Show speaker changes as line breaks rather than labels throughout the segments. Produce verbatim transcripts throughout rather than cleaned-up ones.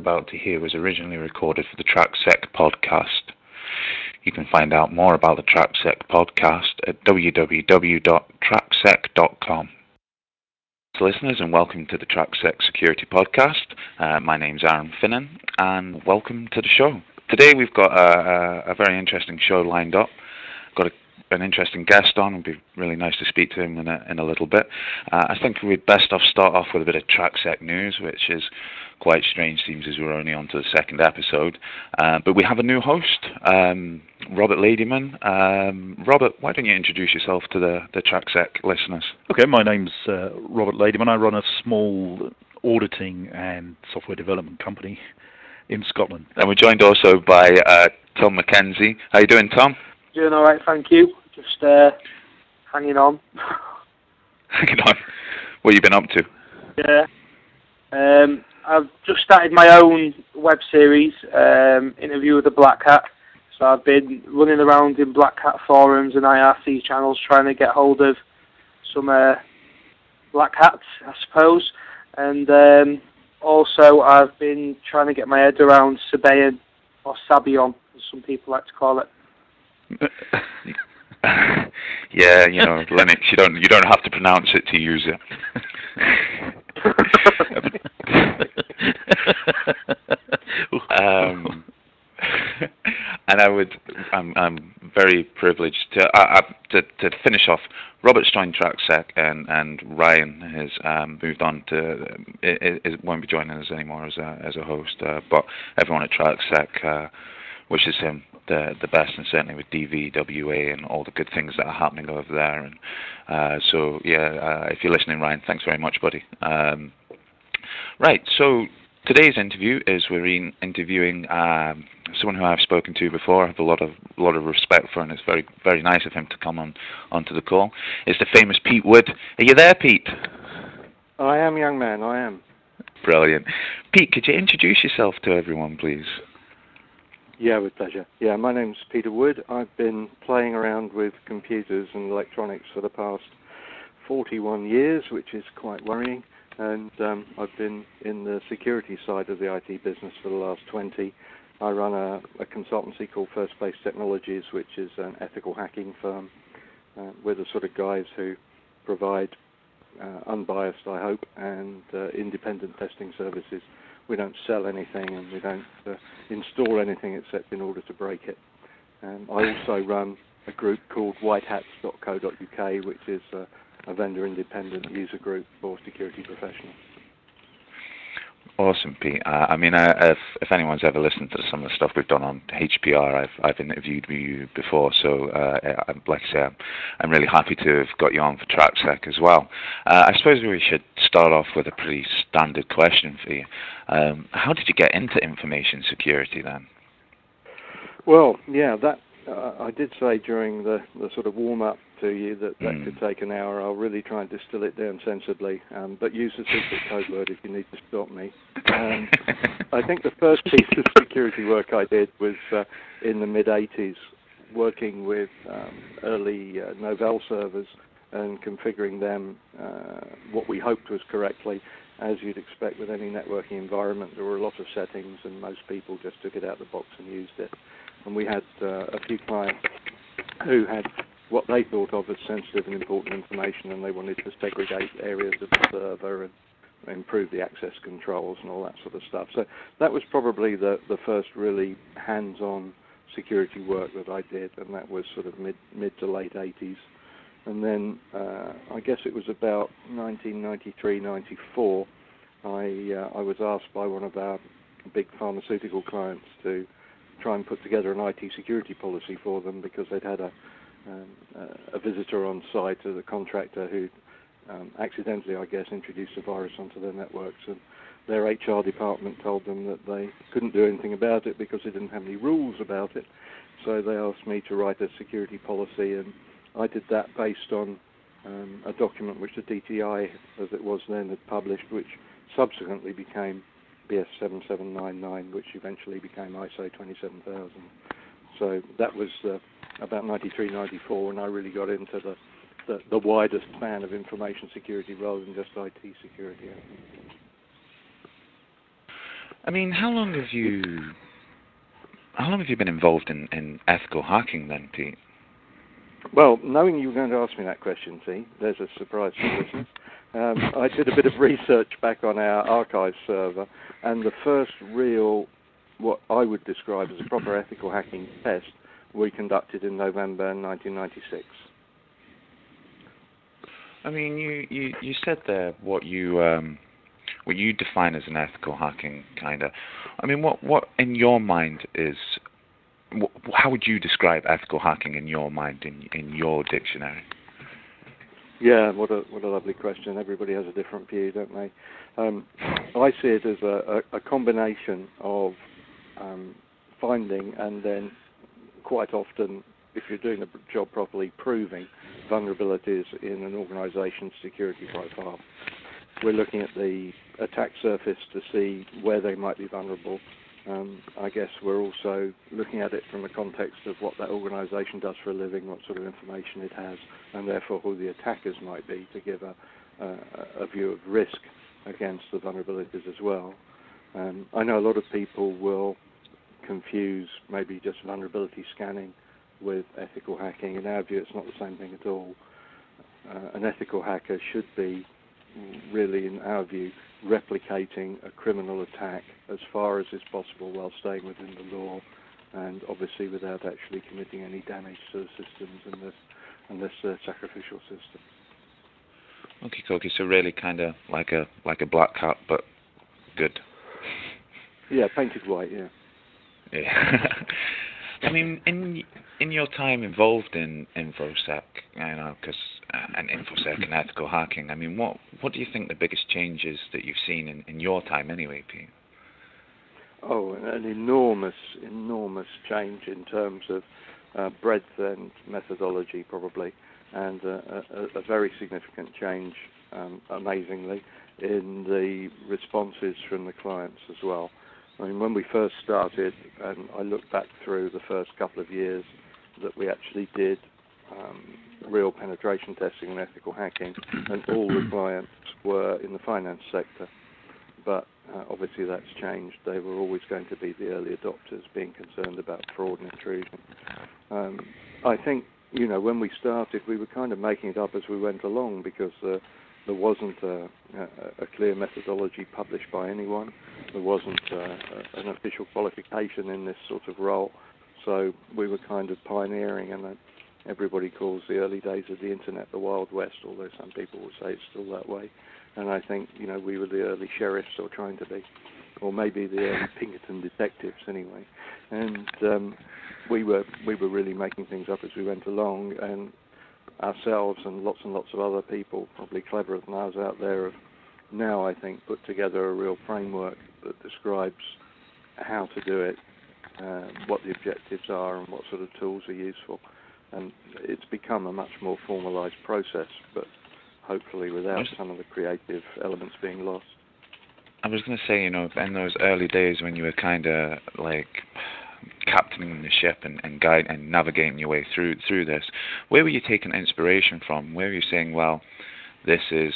about to hear was originally recorded for the TrackSec podcast. You can find out more about the TrackSec podcast at w w w dot tracksec dot com. So listeners, and welcome to the TrackSec Security Podcast. Uh, my name's Aaron Finnan, and welcome to the show. Today we've got a, a, a very interesting show lined up. Got a an interesting guest on. It'd be really nice to speak to him in a, in a little bit. Uh, I think we'd best off start off with a bit of TrackSec news, which is quite strange, seems as we're only on to the second episode. Uh, but we have a new host, um, Robert Ladyman. Um, Robert, why don't you introduce yourself to the, the TrackSec listeners?
Okay, my name's uh, Robert Ladyman. I run a small auditing and software development company in Scotland.
And we're joined also by uh, Tom McKenzie. How you doing, Tom?
Doing all right, thank you. Just uh, hanging on.
Hanging on. What have you been up to?
Yeah. Um, I've just started my own web series, um, Interview with the Black Hat. So I've been running around in Black Hat forums and I R C channels trying to get hold of some uh, Black Hats, I suppose. And um, also I've been trying to get my head around Sabayon, or Sabayon, as some people like to call it.
Yeah, you know, Linux. You don't you don't have to pronounce it to use it. um, and I would, I'm I'm very privileged to uh, to to finish off. Robert's joined TrackSec, and and Ryan has um, moved on to it, it won't be joining us anymore as a as a host. Uh, but everyone at TrackSec uh, wishes him the the best, and certainly with D V, W A, and all the good things that are happening over there. And uh, so, yeah, uh, if you're listening, Ryan, thanks very much, buddy. Um, right, so today's interview is we're in interviewing um, someone who I've spoken to before. I have a lot of a lot of respect for, and it's very very nice of him to come on onto the call. It's the famous Pete Wood. Are you there, Pete?
I am, young man. I am.
Brilliant. Pete, could you introduce yourself to everyone, please?
Yeah, with pleasure. Yeah, my name's Peter Wood. I've been playing around with computers and electronics for the past forty-one years, which is quite worrying. And um, I've been in the security side of the I T business for the last twenty. I run a, a consultancy called First Base Technologies, which is an ethical hacking firm. Uh, we're the sort of guys who provide uh, unbiased, I hope, and uh, independent testing services. We don't sell anything, and we don't uh, install anything except in order to break it. Um, I also run a group called white hats dot co dot U K, which is uh, a vendor-independent user group for security professionals.
Awesome, Pete. Uh, I mean, uh, if if anyone's ever listened to some of the stuff we've done on H P R, I've I've interviewed you before, so uh, I, like I say, I'm, I'm really happy to have got you on for TrackSec as well. Uh, I suppose we should start off with a pretty standard question for you. Um, how did you get into information security then?
Well, yeah, that uh, I did say during the, the sort of warm-up to you that that
mm.
could take an hour. I'll really try and distill it down sensibly, um, but use the secret code word if you need to stop me. Um, I think the first piece of security work I did was uh, in the mid eighties, working with um, early uh, Novell servers and configuring them uh, what we hoped was correctly. As you'd expect with any networking environment, there were a lot of settings, and most people just took it out of the box and used it. And we had uh, a few clients who had what they thought of as sensitive and important information, and they wanted to segregate areas of the server and improve the access controls and all that sort of stuff. So that was probably the, the first really hands-on security work that I did, and that was sort of mid, mid to late eighties. And then uh, I guess it was about nineteen ninety-three ninety-four, I, uh, I was asked by one of our big pharmaceutical clients to try and put together an I T security policy for them, because they'd had a, um, a visitor on site as a contractor who um, accidentally, I guess, introduced a virus onto their networks, and their H R department told them that they couldn't do anything about it because they didn't have any rules about it. So they asked me to write a security policy, and I did that based on um, a document which the D T I, as it was then, had published, which subsequently became B S seven seven nine nine, which eventually became I S O twenty-seven thousand. So that was uh, about ninety-three ninety-four when I really got into the, the, the widest span of information security rather than just I T security.
I mean, how long have you how long have you been involved in, in ethical hacking then, Pete?
Well, knowing you were going to ask me that question, see, there's a surprise for listeners. Um, I did a bit of research back on our archive server, and the first real, what I would describe as a proper ethical hacking test, we conducted in November nineteen ninety-six.
I mean, you, you, you said there what you um, what you define as an ethical hacking, kind of. I mean, what, what in your mind is, wh how would you describe ethical hacking in your mind, in in your dictionary?
Yeah, what a what a lovely question. Everybody has a different view, don't they? Um, I see it as a, a, a combination of um, finding and then quite often, if you're doing the job properly, proving vulnerabilities in an organization's security profile. We're looking at the attack surface to see where they might be vulnerable. Um, I guess we're also looking at it from a context of what that organization does for a living, what sort of information it has, and therefore who the attackers might be, to give a, a, a view of risk against the vulnerabilities as well. Um, I know a lot of people will confuse maybe just vulnerability scanning with ethical hacking. In our view, it's not the same thing at all. Uh, an ethical hacker should be really, in our view, replicating a criminal attack as far as is possible while staying within the law, and obviously without actually committing any damage to the systems and this, and this uh, sacrificial system.
Okay, okay. So really, kind of like a like a black hat, but good.
Yeah, painted white. Yeah.
Yeah. I mean, in in your time involved in InfoSec, you know, because uh, and InfoSec and ethical hacking, I mean, what what do you think the biggest changes that you've seen in, in your time, anyway, Pete?
Oh, an enormous, enormous change in terms of uh, breadth and methodology, probably, and uh, a, a very significant change, um, amazingly, in the responses from the clients as well. I mean, when we first started, and I look back through the first couple of years that we actually did um, real penetration testing and ethical hacking, and all the clients were in the finance sector. But uh, obviously that's changed. They were always going to be the early adopters, being concerned about fraud and intrusion. Um, I think, you know, when we started, we were kind of making it up as we went along, because uh, there wasn't a, a, a clear methodology published by anyone. There wasn't uh, a, an official qualification in this sort of role. So we were kind of pioneering, and uh, everybody calls the early days of the internet the Wild West, although some people will say it's still that way. And I think, you know, we were the early sheriffs, or trying to be, or maybe the early Pinkerton detectives anyway. And um, we were we were really making things up as we went along, and ourselves and lots and lots of other people, probably cleverer than us out there, have now, I think, put together a real framework that describes how to do it, uh, what the objectives are, and what sort of tools are useful. And it's become a much more formalized process, but hopefully without some of the creative elements being lost.
I was going to say, you know, in those early days when you were kind of like captaining the ship and, and guide and navigating your way through through this, where were you taking inspiration from? Where were you saying, well, this is,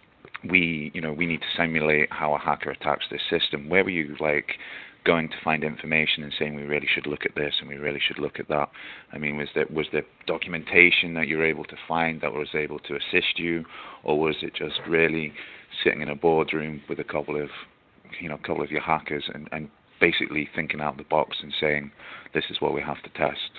we, you know, we need to simulate how a hacker attacks this system? Where were you like going to find information and saying we really should look at this and we really should look at that? I mean, was there was there documentation that you were able to find that was able to assist you, or was it just really sitting in a boardroom with a couple of, you know, a couple of your hackers and, and basically thinking out the box and saying, this is what we have to test?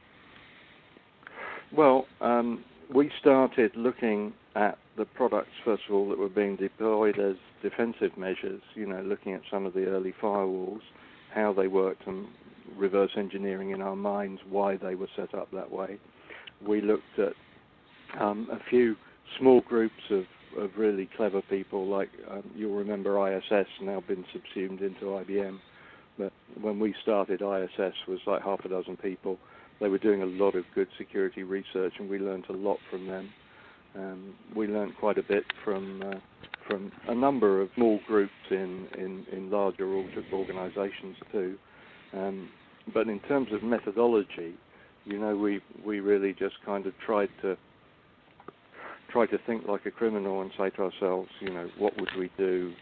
Well, um, we started looking at the products, first of all, that were being deployed as defensive measures, you know, looking at some of the early firewalls, how they worked, and reverse engineering in our minds why they were set up that way. We looked at um, a few small groups of, of really clever people, like um, you'll remember I S S, now been subsumed into I B M. But when we started, I S S was like half a dozen people. They were doing a lot of good security research, and we learned a lot from them. Um, we learned quite a bit from uh, from a number of small groups in, in, in larger organizations too. Um, but in terms of methodology, you know, we we really just kind of tried to try to think like a criminal and say to ourselves, you know, what would we do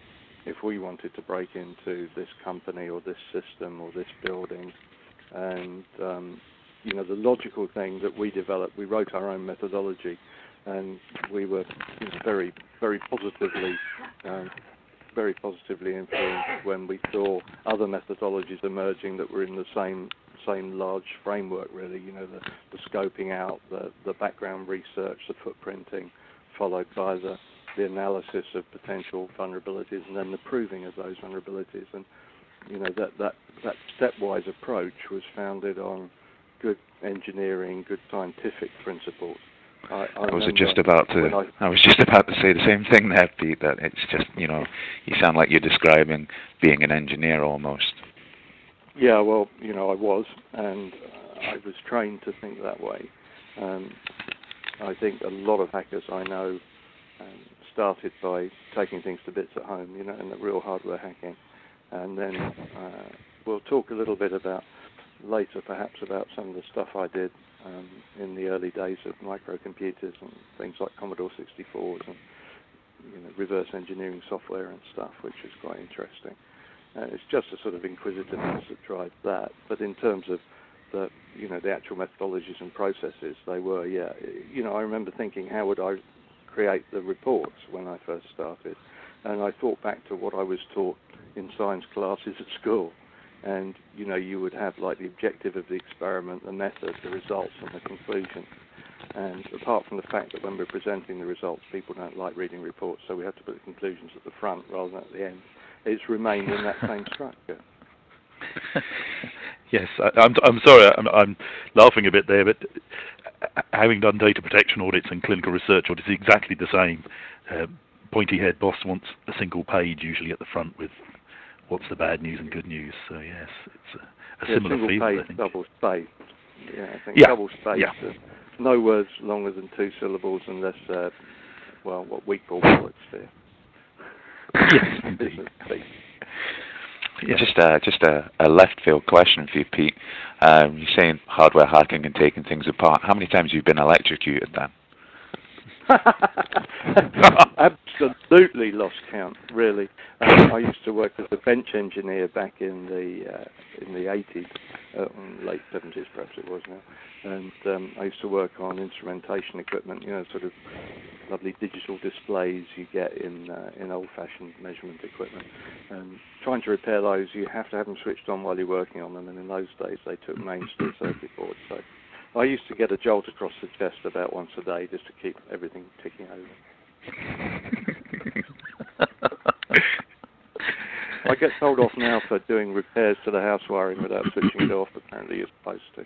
if we wanted to break into this company or this system or this building. And, um, you know, the logical thing that we developed, we wrote our own methodology, and we were you know, very, very positively, um, very positively influenced when we saw other methodologies emerging that were in the same same large framework, really. You know, the, the scoping out, the, the background research, the footprinting, followed by the, the analysis of potential vulnerabilities, and then the proving of those vulnerabilities. And you know, that that that stepwise approach was founded on good engineering, good scientific principles. I, I,
I was just about to. I, I was just about to say the same thing there, Pete. That it's just, you know, you sound like you're describing being an engineer almost.
Yeah, well, you know, I was, and uh, I was trained to think that way. Um, I think a lot of hackers I know um, started by taking things to bits at home, you know, and the real hardware hacking. And then uh, we'll talk a little bit about later, perhaps, about some of the stuff I did um, in the early days of microcomputers and things like Commodore sixty-fours and you know, reverse engineering software and stuff, which is quite interesting. Uh, it's just a sort of inquisitiveness that drives that. But in terms of the, you know, the actual methodologies and processes, they were, yeah. You know, I remember thinking, how would I create the reports when I first started? And I thought back to what I was taught in science classes at school. And, you know, you would have, like, the objective of the experiment, the method, the results, and the conclusion. And apart from the fact that when we're presenting the results, people don't like reading reports, so we have to put the conclusions at the front rather than at the end. It's remained in that same structure.
Yes, I, I'm, I'm sorry, I'm, I'm laughing a bit there, but having done data protection audits and clinical research audits, it's exactly the same. Uh, pointy head boss wants a single page, usually at the front, with what's the bad news and good news. So yes, it's a, a
yeah,
similar
single
field,
page,
I think.
double spaced. Yeah, I think
yeah.
double spaced.
Yeah.
Uh, no words longer than two syllables unless, uh, well, what we call bullet sphere.
Yes, indeed.
Yeah. Just, uh, just a, a left field question for you, Pete. Um, you're saying hardware hacking and taking things apart. How many times have you been electrocuted then?
Absolutely lost count, really. Um, I used to work as a bench engineer back in the uh, in the eighties, uh, late seventies perhaps it was now, and um, I used to work on instrumentation equipment, you know, sort of lovely digital displays you get in uh, in old-fashioned measurement equipment. And trying to repair those, you have to have them switched on while you're working on them, and in those days they took mains to the circuit board. So I used to get a jolt across the chest about once a day just to keep everything ticking over. I get told off now for doing repairs to the house wiring without switching it off. Apparently you're supposed to.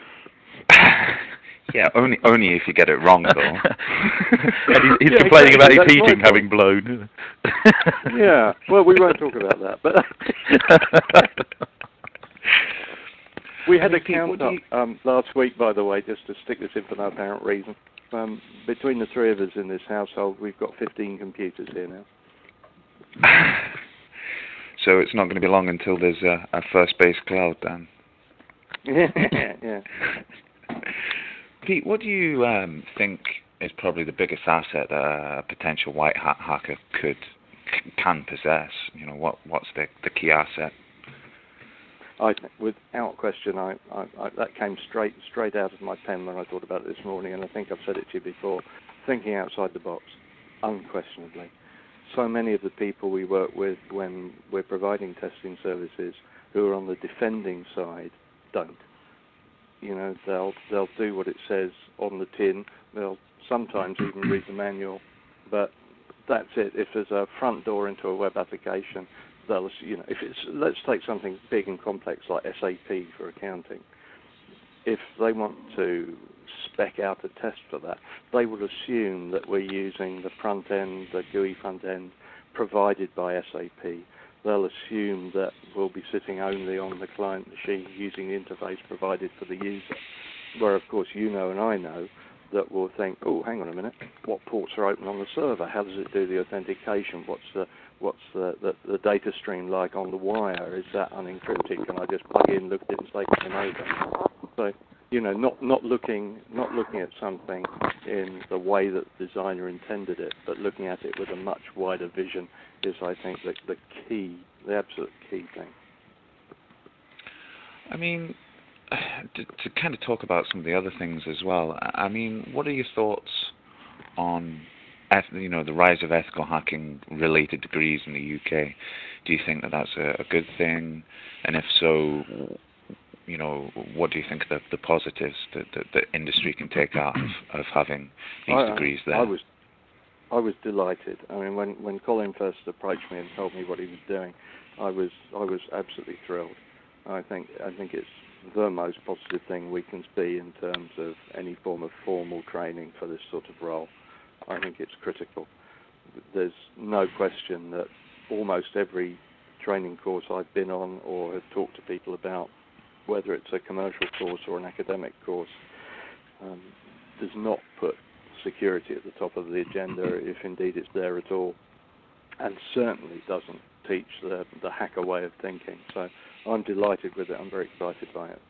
Yeah, only only if you get it wrong, though.
And he's, he's
yeah,
complaining
exactly.
about his
That's
heating
my
having blown.
Yeah, well, we won't talk about that, but we had a count up um, last week, by the way, just to stick this in for no apparent reason. Um, between the three of us in this household, we've got fifteen computers here now.
So it's not going to be long until there's a, a first base cloud, then.
Yeah, yeah.
Pete, what do you um, think is probably the biggest asset that a potential white hat hacker could c- can possess? You know, what what's the, the key asset?
I, without question, I, I, I, that came straight straight out of my pen when I thought about it this morning, and I think I've said it to you before. Thinking outside the box, unquestionably. So many of the people we work with when we're providing testing services who are on the defending side don't. You know, they'll they'll do what it says on the tin. They'll sometimes even read the manual, but that's it. If there's a front door into a web application, they'll, you know, if it's, let's take something big and complex like S A P for accounting. If they want to spec out a test for that, they will assume that we're using the front end, the G U I front end provided by S A P. They'll assume that we'll be sitting only on the client machine using the interface provided for the user. Where, of course, you know and I know that we'll think, oh, hang on a minute, what ports are open on the server? How does it do the authentication? What's the what's the, the, the data stream like on the wire? Is that unencrypted? Can I just plug in, look at it, and say it came over? So you know, not not looking not looking at something in the way that the designer intended it, but looking at it with a much wider vision is, I think, the, the key, the absolute key thing.
I mean, to, to kind of talk about some of the other things as well. I mean, what are your thoughts on, you know, the rise of ethical hacking related degrees in the U K? Do you think that that's a, a good thing? And if so, you know, what do you think the the positives that the, the industry can take out of, of having these
I,
degrees there?
I was, I was delighted. I mean, when when Colin first approached me and told me what he was doing, I was I was absolutely thrilled. I think I think it's the most positive thing we can see in terms of any form of formal training for this sort of role. I think it's critical. There's no question that almost every training course I've been on or have talked to people about, whether it's a commercial course or an academic course, um, does not put security at the top of the agenda, if indeed it's there at all, and certainly doesn't teach the, the hacker way of thinking. So I'm delighted with it. I'm very excited by it.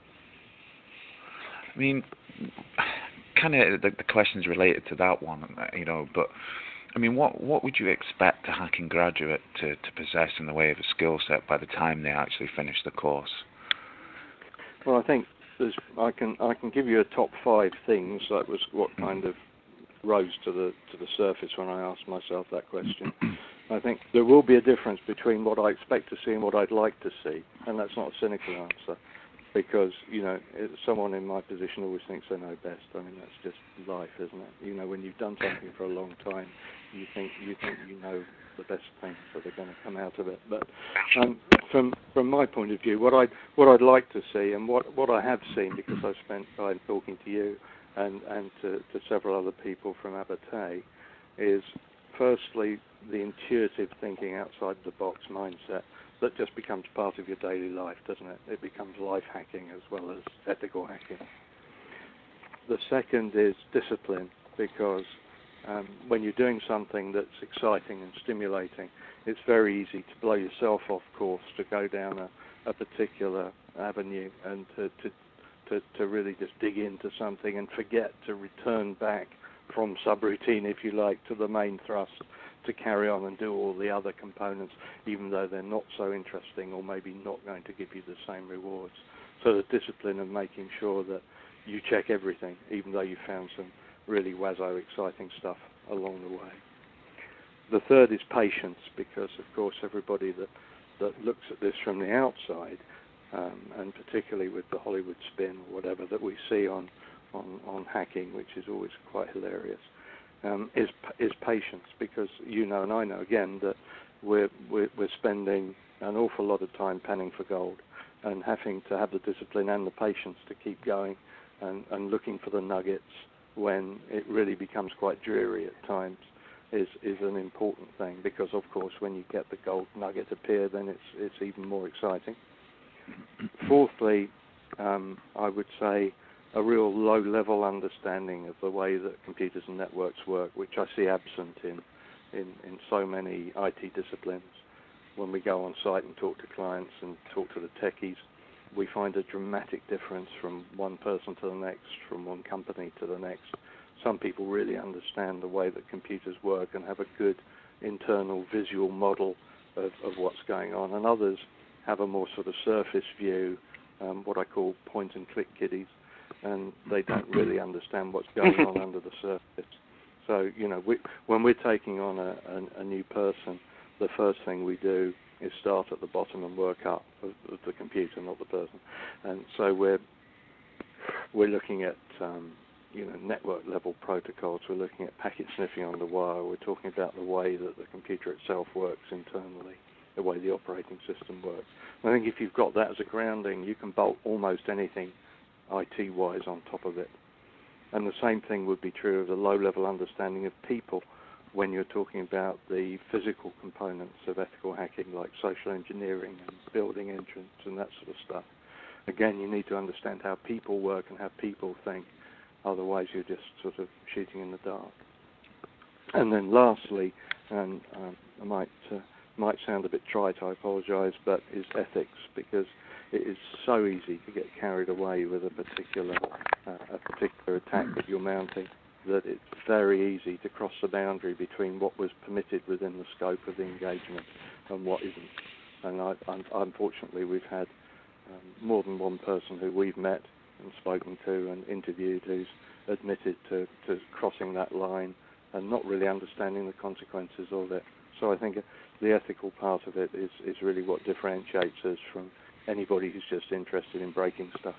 I mean, kind of the, the questions related to that one, you know, but I mean, what what would you expect a hacking graduate to, to possess in the way of a skill set by the time they actually finish the course?
Well, I think there's, I can I can give you a top five things. That was what kind of rose to the to the surface when I asked myself that question. I think there will be a difference between what I expect to see and what I'd like to see, and that's not a cynical answer, because, you know, it, someone in my position always thinks they know best. I mean, that's just life, isn't it? You know, when you've done something for a long time, you think you think you know the best things that are going to come out of it. But um, from from my point of view, what I what I'd like to see, and what what I have seen, because I've spent time talking to you and and to, to several other people from Abertay, is firstly the intuitive thinking outside the box mindset that just becomes part of your daily life, doesn't it? It becomes life hacking as well as ethical hacking. The second is discipline, because um, when you're doing something that's exciting and stimulating, it's very easy to blow yourself off course, to go down a, a particular avenue and to, to, to, to really just dig into something and forget to return back from subroutine, if you like, to the main thrust, to carry on and do all the other components, even though they're not so interesting or maybe not going to give you the same rewards. So the discipline of making sure that you check everything, even though you found some really wazzo exciting stuff along the way. The third is patience, because of course everybody that, that looks at this from the outside, um, and particularly with the Hollywood spin or whatever that we see on, on, on hacking, which is always quite hilarious, Um, is is patience, because you know and I know again that we're, we're we're spending an awful lot of time panning for gold, and having to have the discipline and the patience to keep going and, and looking for the nuggets when it really becomes quite dreary at times is is an important thing, because of course when you get the gold nugget appear, then it's it's even more exciting. Fourthly, um, I would say a real low-level understanding of the way that computers and networks work, which I see absent in, in, in so many I T disciplines. When we go on site and talk to clients and talk to the techies, we find a dramatic difference from one person to the next, from one company to the next. Some people really understand the way that computers work and have a good internal visual model of, of what's going on, and others have a more sort of surface view, um, what I call point-and-click kiddies, and they don't really understand what's going on under the surface. So, you know, we, when we're taking on a, a, a new person, the first thing we do is start at the bottom and work up of, of the computer, not the person. And so we're we're looking at um, you know, network level protocols. We're looking at packet sniffing on the wire. We're talking about the way that the computer itself works internally, the way the operating system works. I think if you've got that as a grounding, you can bolt almost anything I T-wise on top of it. And the same thing would be true of the low-level understanding of people when you're talking about the physical components of ethical hacking, like social engineering and building entrance and that sort of stuff. Again, you need to understand how people work and how people think. Otherwise, you're just sort of shooting in the dark. And then lastly, and um, I might uh, might sound a bit trite, I apologize, but is ethics, because it is so easy to get carried away with a particular uh, a particular attack that you're mounting that it's very easy to cross the boundary between what was permitted within the scope of the engagement and what isn't. And I, un unfortunately, we've had um, more than one person who we've met and spoken to and interviewed who's admitted to, to crossing that line and not really understanding the consequences of it. So I think the ethical part of it is, is really what differentiates us from anybody who's just interested in breaking stuff.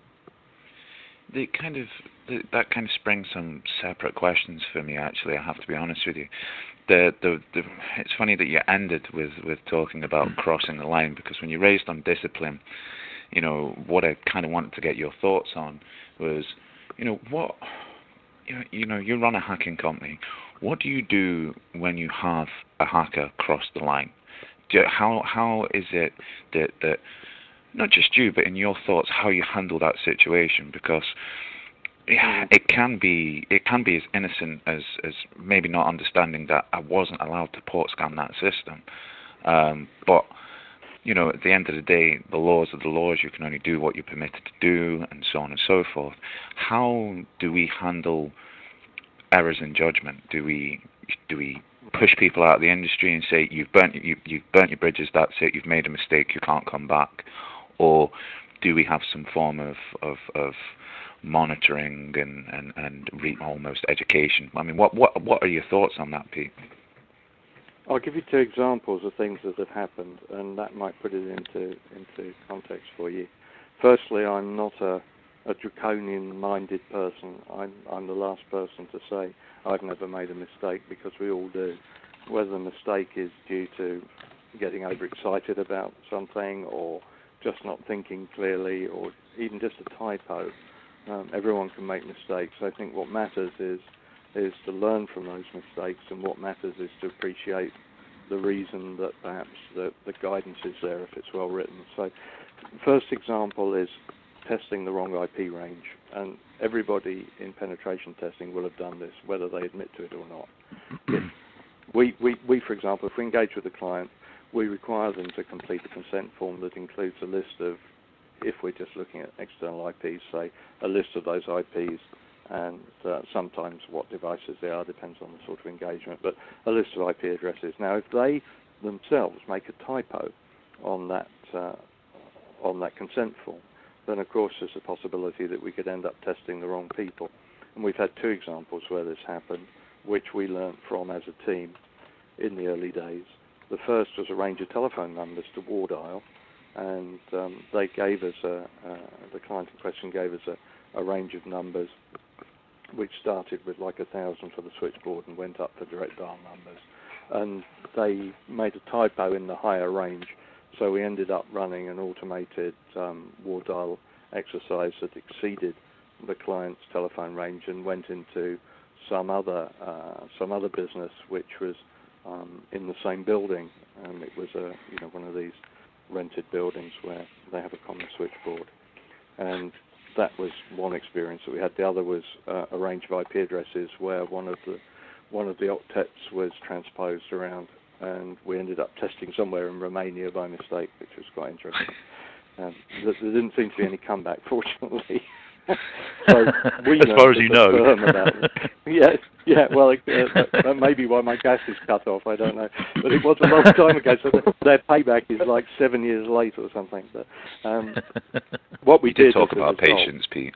The kind of the, that kind of springs some separate questions for me. Actually, I have to be honest with you. The, the the it's funny that you ended with with talking about crossing the line, because when you raised on discipline, you know, what I kind of wanted to get your thoughts on was, you know, what you know, you know you run a hacking company. What do you do when you have a hacker cross the line? Do, how how is it that that not just you, but in your thoughts, how you handle that situation? Because yeah, it can be it can be as innocent as, as maybe not understanding that I wasn't allowed to port scan that system. Um, but you know, at the end of the day, the laws are the laws. You can only do what you're permitted to do, and so on and so forth. How do we handle errors in judgment? Do we do we push people out of the industry and say you've burnt you, you've burnt your bridges, that's it, you've made a mistake, you can't come back? Or do we have some form of, of, of monitoring and, and, and re almost education? I mean, what, what, what are your thoughts on that, Pete?
I'll give you two examples of things that have happened, and that might put it into, into context for you. Firstly, I'm not a, a draconian-minded person. I'm, I'm the last person to say I've never made a mistake, because we all do. Whether the mistake is due to getting overexcited about something, or just not thinking clearly, or even just a typo. Um, everyone can make mistakes. I think what matters is is to learn from those mistakes, and what matters is to appreciate the reason that perhaps the, the guidance is there if it's well written. So first example is testing the wrong I P range, and everybody in penetration testing will have done this, whether they admit to it or not. If we, we, we, for example, if we engage with a client, we require them to complete a consent form that includes a list of, if we're just looking at external I Ps, say, a list of those I Ps, and uh, sometimes what devices they are, depends on the sort of engagement, but a list of I P addresses. Now, if they themselves make a typo on that, uh, on that consent form, then of course there's a possibility that we could end up testing the wrong people. And we've had two examples where this happened, which we learnt from as a team in the early days. The first was a range of telephone numbers to war dial, and um, they gave us, a, uh, the client in question gave us a, a range of numbers which started with like a thousand for the switchboard and went up for direct dial numbers. And they made a typo in the higher range, so we ended up running an automated um, war dial exercise that exceeded the client's telephone range and went into some other uh, some other business which was um, in the same building, and it was a you know one of these rented buildings where they have a common switchboard. And that was one experience that we had. The other was uh, a range of I P addresses where one of the one of the octets was transposed around, and we ended up testing somewhere in Romania by mistake, which was quite interesting. Um, there, there didn't seem to be any comeback, fortunately. So we
as far as you know.
About it. Yeah, yeah. Well, it, uh, that, that may be why my gas is cut off. I don't know, but it was a long time ago. So their payback is like seven years late or something. But um, what we
you did,
did
talk about patience, Pete.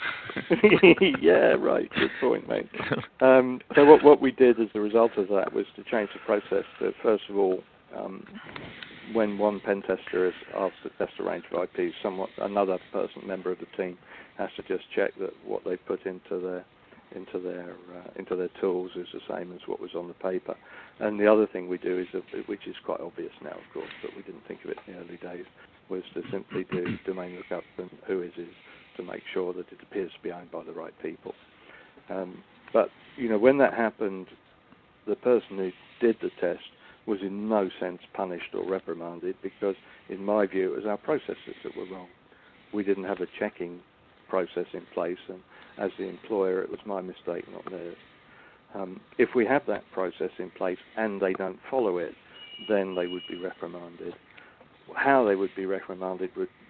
Yeah, right. Good point, mate. Um, so what what we did as a result of that was to change the process. To, first of all, um, when one pen tester is asked to test a range of I Ps, somewhat another person, member of the team, has to just check that what they put into their into their uh, into their tools is the same as what was on the paper. And the other thing we do is, uh, which is quite obvious now, of course, but we didn't think of it in the early days, was to simply do domain lookup and who is is to make sure that it appears to be owned by the right people. Um, but you know, when that happened, the person who did the test was in no sense punished or reprimanded, because in my view it was our processes that were wrong. We didn't have a checking process in place, and as the employer it was my mistake, not theirs. Um, if we have that process in place and they don't follow it, then they would be reprimanded. How they would be reprimanded would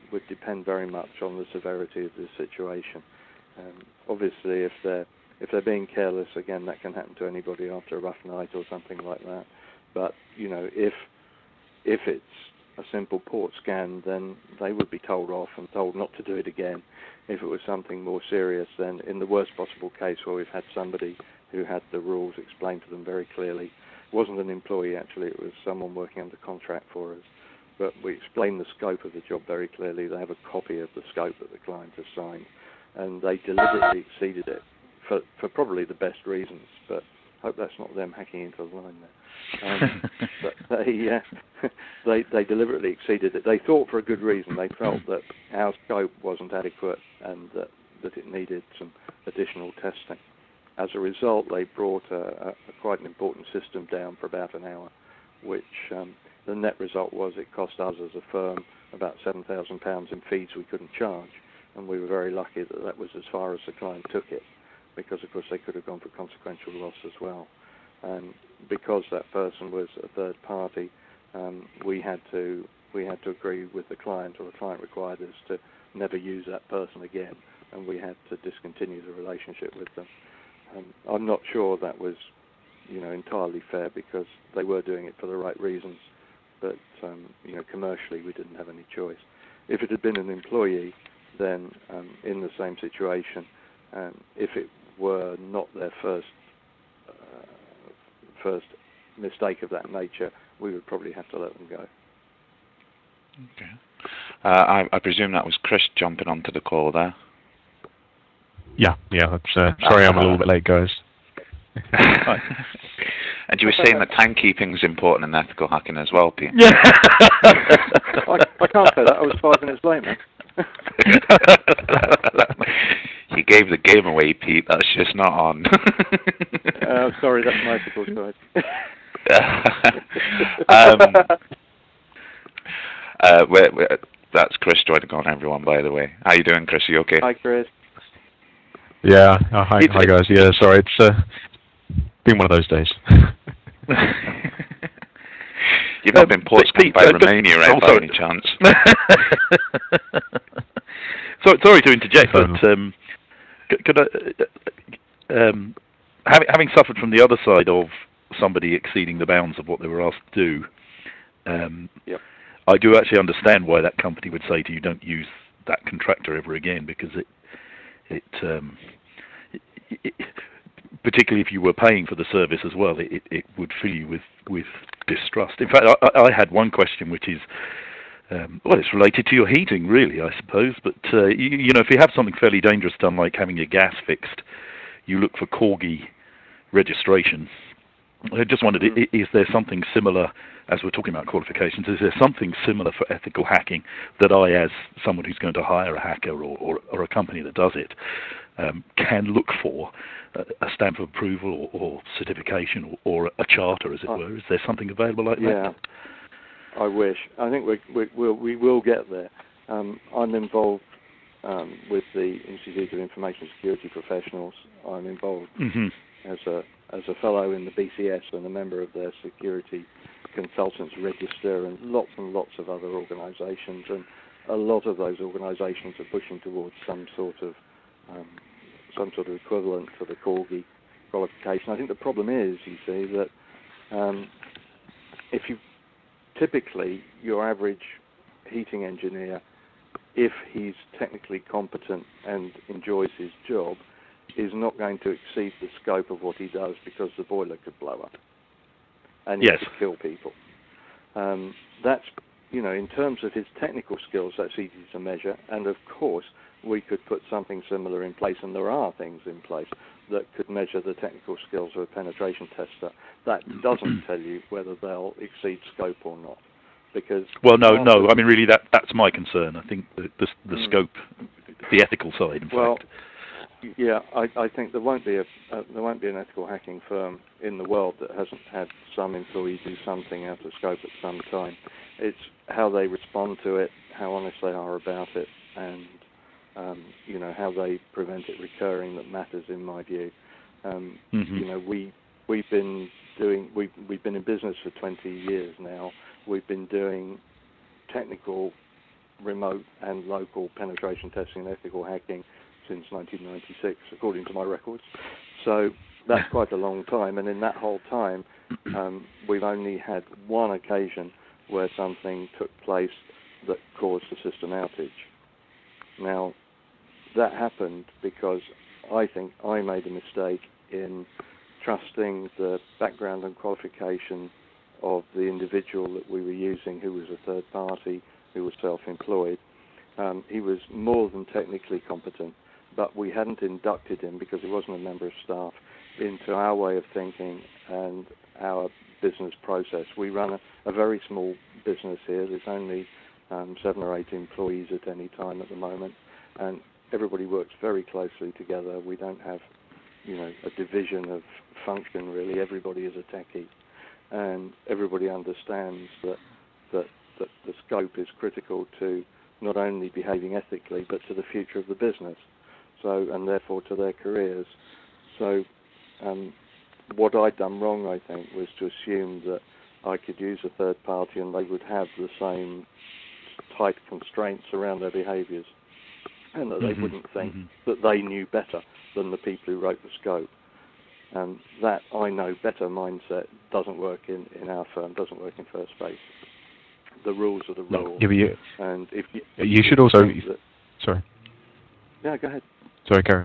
would depend very much on the severity of the situation. Um, obviously, if they're if they're being careless, again, that can happen to anybody after a rough night or something like that. But you know, if if it's a simple port scan, then they would be told off and told not to do it again. If it was something more serious, then in the worst possible case where we've had somebody who had the rules explained to them very clearly, it wasn't an employee actually, it was someone working under contract for us, but we explained the scope of the job very clearly. They have a copy of the scope that the client has signed, and they deliberately exceeded it for, for probably the best reasons, but I hope that's not them hacking into the line there. Um, but they, uh, they they deliberately exceeded it. They thought for a good reason. They felt that our scope wasn't adequate and that, that it needed some additional testing. As a result, they brought a, a, a quite an important system down for about an hour, which um, the net result was it cost us as a firm about seven thousand pounds in fees we couldn't charge, and we were very lucky that that was as far as the client took it, because of course they could have gone for consequential loss as well. And because that person was a third party, um, we had to we had to agree with the client, or the client required us to never use that person again, and we had to discontinue the relationship with them. Um, I'm not sure that was, you know, entirely fair, because they were doing it for the right reasons, but um, you know, commercially we didn't have any choice. If it had been an employee, then um, in the same situation, um, if it were not their first uh, first mistake of that nature, we would probably have to let them go.
Okay. Uh, I, I presume that was Chris jumping onto the call there.
Yeah, yeah. That's, uh, sorry, I'm a little bit late, guys.
And you were saying that timekeeping is important in ethical hacking as well, Pete.
Yeah. I, I can't say that. I was five minutes late, man.
You gave the game away, Pete. That's just not on.
uh, sorry, that's my ethical side.
um, uh, we're, we're, that's Chris joining on, everyone, by the way. How you doing, Chris? Are you okay?
Hi, Chris.
Yeah, uh, hi, hi guys. Yeah, sorry, it's uh, been one of those days.
You've not been poached
Pete,
by
uh,
Romania,
oh,
right, by
sorry.
any chance?
so, sorry to interject, but um, could, could I, um, having, having suffered from the other side of somebody exceeding the bounds of what they were asked to do, um,
yep.
I do actually understand why that company would say to you, don't use that contractor ever again, because it, it, um, it, it particularly if you were paying for the service as well, it, it would fill you with, with distrust. In fact, I, I had one question, which is, um, well, it's related to your heating, really, I suppose. But, uh, you, you know, if you have something fairly dangerous done, like having your gas fixed, you look for Corgi registration. I just wondered, mm. is there something similar, as we're talking about qualifications, is there something similar for ethical hacking that I, as someone who's going to hire a hacker or, or, or a company that does it, um, can look for a, a stamp of approval or, or certification or, or a charter, as it uh, were? Is there something available like
yeah,
that?
I wish. I think we, we, we'll, we will get there. Um, I'm involved um, with the Institute of Information Security Professionals. I'm involved mm-hmm. as a as a fellow in the B C S and a member of their Security Consultants Register, and lots and lots of other organisations. And a lot of those organisations are pushing towards some sort of um, some sort of equivalent to the Corgi qualification. I think the problem is, you see, that um, if you typically your average heating engineer, if he's technically competent and enjoys his job, is not going to exceed the scope of what he does, because the boiler could blow up and
yes.
he could kill people. Um, that's, you know, in terms of his technical skills, that's easy to measure. And of course, we could put something similar in place, and there are things in place that could measure the technical skills of a penetration tester. That doesn't tell you whether they'll exceed scope or not. Because
well, no, no. I mean, really, that that's my concern. I think the the, the mm. scope, the ethical side, in
well,
fact.
Yeah, I, I think there won't be a uh, there won't be an ethical hacking firm in the world that hasn't had some employee do something out of scope at some time. It's how they respond to it, how honest they are about it, and um, you know, how they prevent it recurring that matters, in my view. Um, mm-hmm. You know, we we've been doing we've we've been in business for twenty years now. We've been doing technical remote and local penetration testing and ethical hacking since nineteen ninety-six, according to my records. So that's quite a long time, and in that whole time, um, we've only had one occasion where something took place that caused a system outage. Now, that happened because I think I made a mistake in trusting the background and qualification of the individual that we were using, who was a third party, who was self-employed. Um, he was more than technically competent, but we hadn't inducted him, because he wasn't a member of staff, into our way of thinking and our business process. We run a, a very small business here. There's only um, seven or eight employees at any time at the moment, and everybody works very closely together. We don't have, you know, a division of function really. Everybody is a techie, and everybody understands that that, that the scope is critical to not only behaving ethically, but to the future of the business, so and therefore to their careers. So um, what I'd done wrong, I think, was to assume that I could use a third party and they would have the same tight constraints around their behaviours, and that they mm-hmm. wouldn't think mm-hmm. that they knew better than the people who wrote the scope. And that I know better mindset doesn't work in, in our firm, doesn't work in First Base. The rules are the rules.
No, you,
and if you,
you should also...
that,
sorry.
Yeah, go ahead.
Sorry, Karen.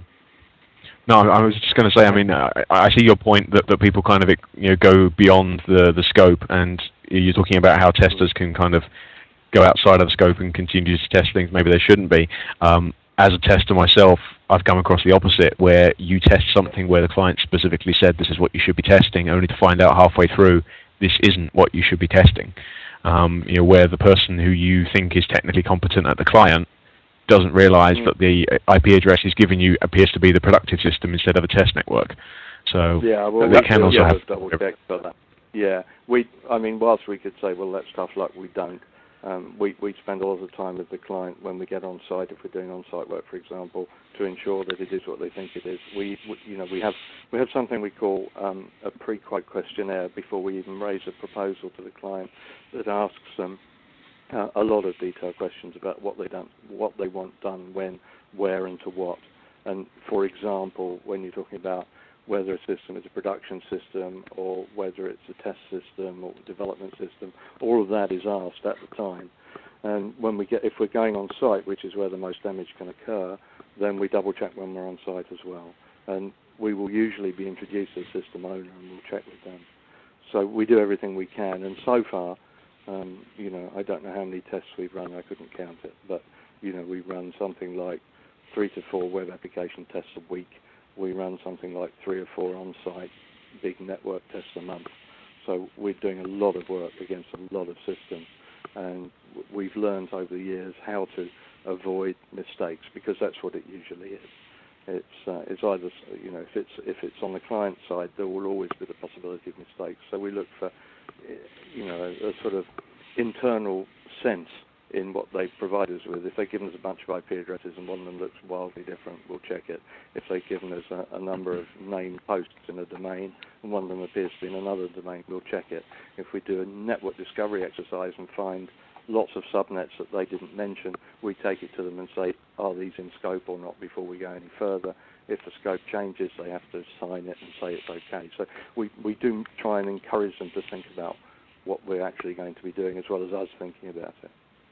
No, I was just going to say, I mean, I, I see your point that, that people kind of, you know, go beyond the, the scope, and you're talking about how testers can kind of go outside of the scope and continue to test things maybe they shouldn't be. Um, as a tester myself, I've come across the opposite, where you test something where the client specifically said this is what you should be testing, only to find out halfway through this isn't what you should be testing. Um, you know, where the person who you think is technically competent at the client doesn't realise mm. that the I P address he's given you appears to be the productive system instead of a test network. So
yeah, well,
that
we
can also
yeah,
have
double check for that. Yeah, we. I mean, whilst we could say, well, that's tough luck, we don't. Um, we we spend all the time with the client when we get on site, if we're doing on-site work, for example, to ensure that it is what they think it is. We, we you know, we have we have something we call um, a pre-quote questionnaire before we even raise a proposal to the client that asks them uh, a lot of detailed questions about what they done, what they want done, when, where, and to what. And for example, when you're talking about whether a system is a production system or whether it's a test system or development system, all of that is asked at the time. And when we get, if we're going on site, which is where the most damage can occur, then we double check when we're on site as well. And we will usually be introduced to the system owner and we'll check with them. So we do everything we can. And so far, um, you know, I don't know how many tests we've run, I couldn't count it, but, you know, we run something like three to four web application tests a week. We run something like three or four on-site big network tests a month. So we're doing a lot of work against a lot of systems, and we've learned over the years how to avoid mistakes, because that's what it usually is. It's uh, it's either, you know, if it's if it's on the client side, there will always be the possibility of mistakes. So we look for, you know, a, a sort of internal sense in what they provide us with. If they've given us a bunch of I P addresses and one of them looks wildly different, we'll check it. If they've given us a, a number of named hosts in a domain and one of them appears to be in another domain, we'll check it. If we do a network discovery exercise and find lots of subnets that they didn't mention, we take it to them and say, are these in scope or not, before we go any further. If the scope changes, they have to sign it and say it's okay. So we, we do try and encourage them to think about what we're actually going to be doing, as well as us thinking about it.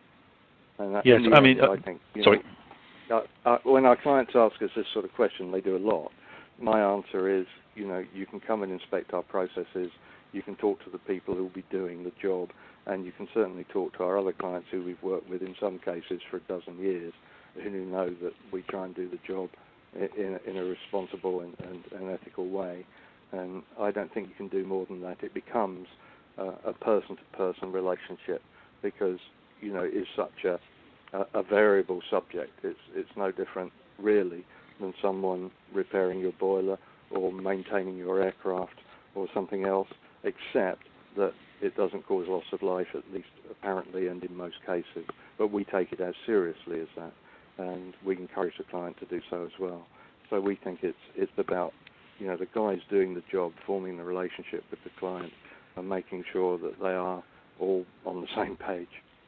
And that,
yes, I
end,
mean, uh,
I think,
sorry.
Know, uh, uh, when our clients ask us this sort of question, they do a lot. My answer is, you know, you can come and inspect our processes, you can talk to the people who will be doing the job, and you can certainly talk to our other clients who we've worked with, in some cases for a dozen years, who know that we try and do the job in, in a responsible and, and, and ethical way. And I don't think you can do more than that. It becomes uh, a person-to-person relationship, because, you know, it's such a, a, a variable subject. It's, it's no different, really, than someone repairing your boiler or maintaining your aircraft or something else, except that it doesn't cause loss of life, at least apparently and in most cases. But we take it as seriously as that, and we encourage the client to do so as well. So we think it's it's about, you know, the guys doing the job, forming the relationship with the client, and making sure that they are all on the same page.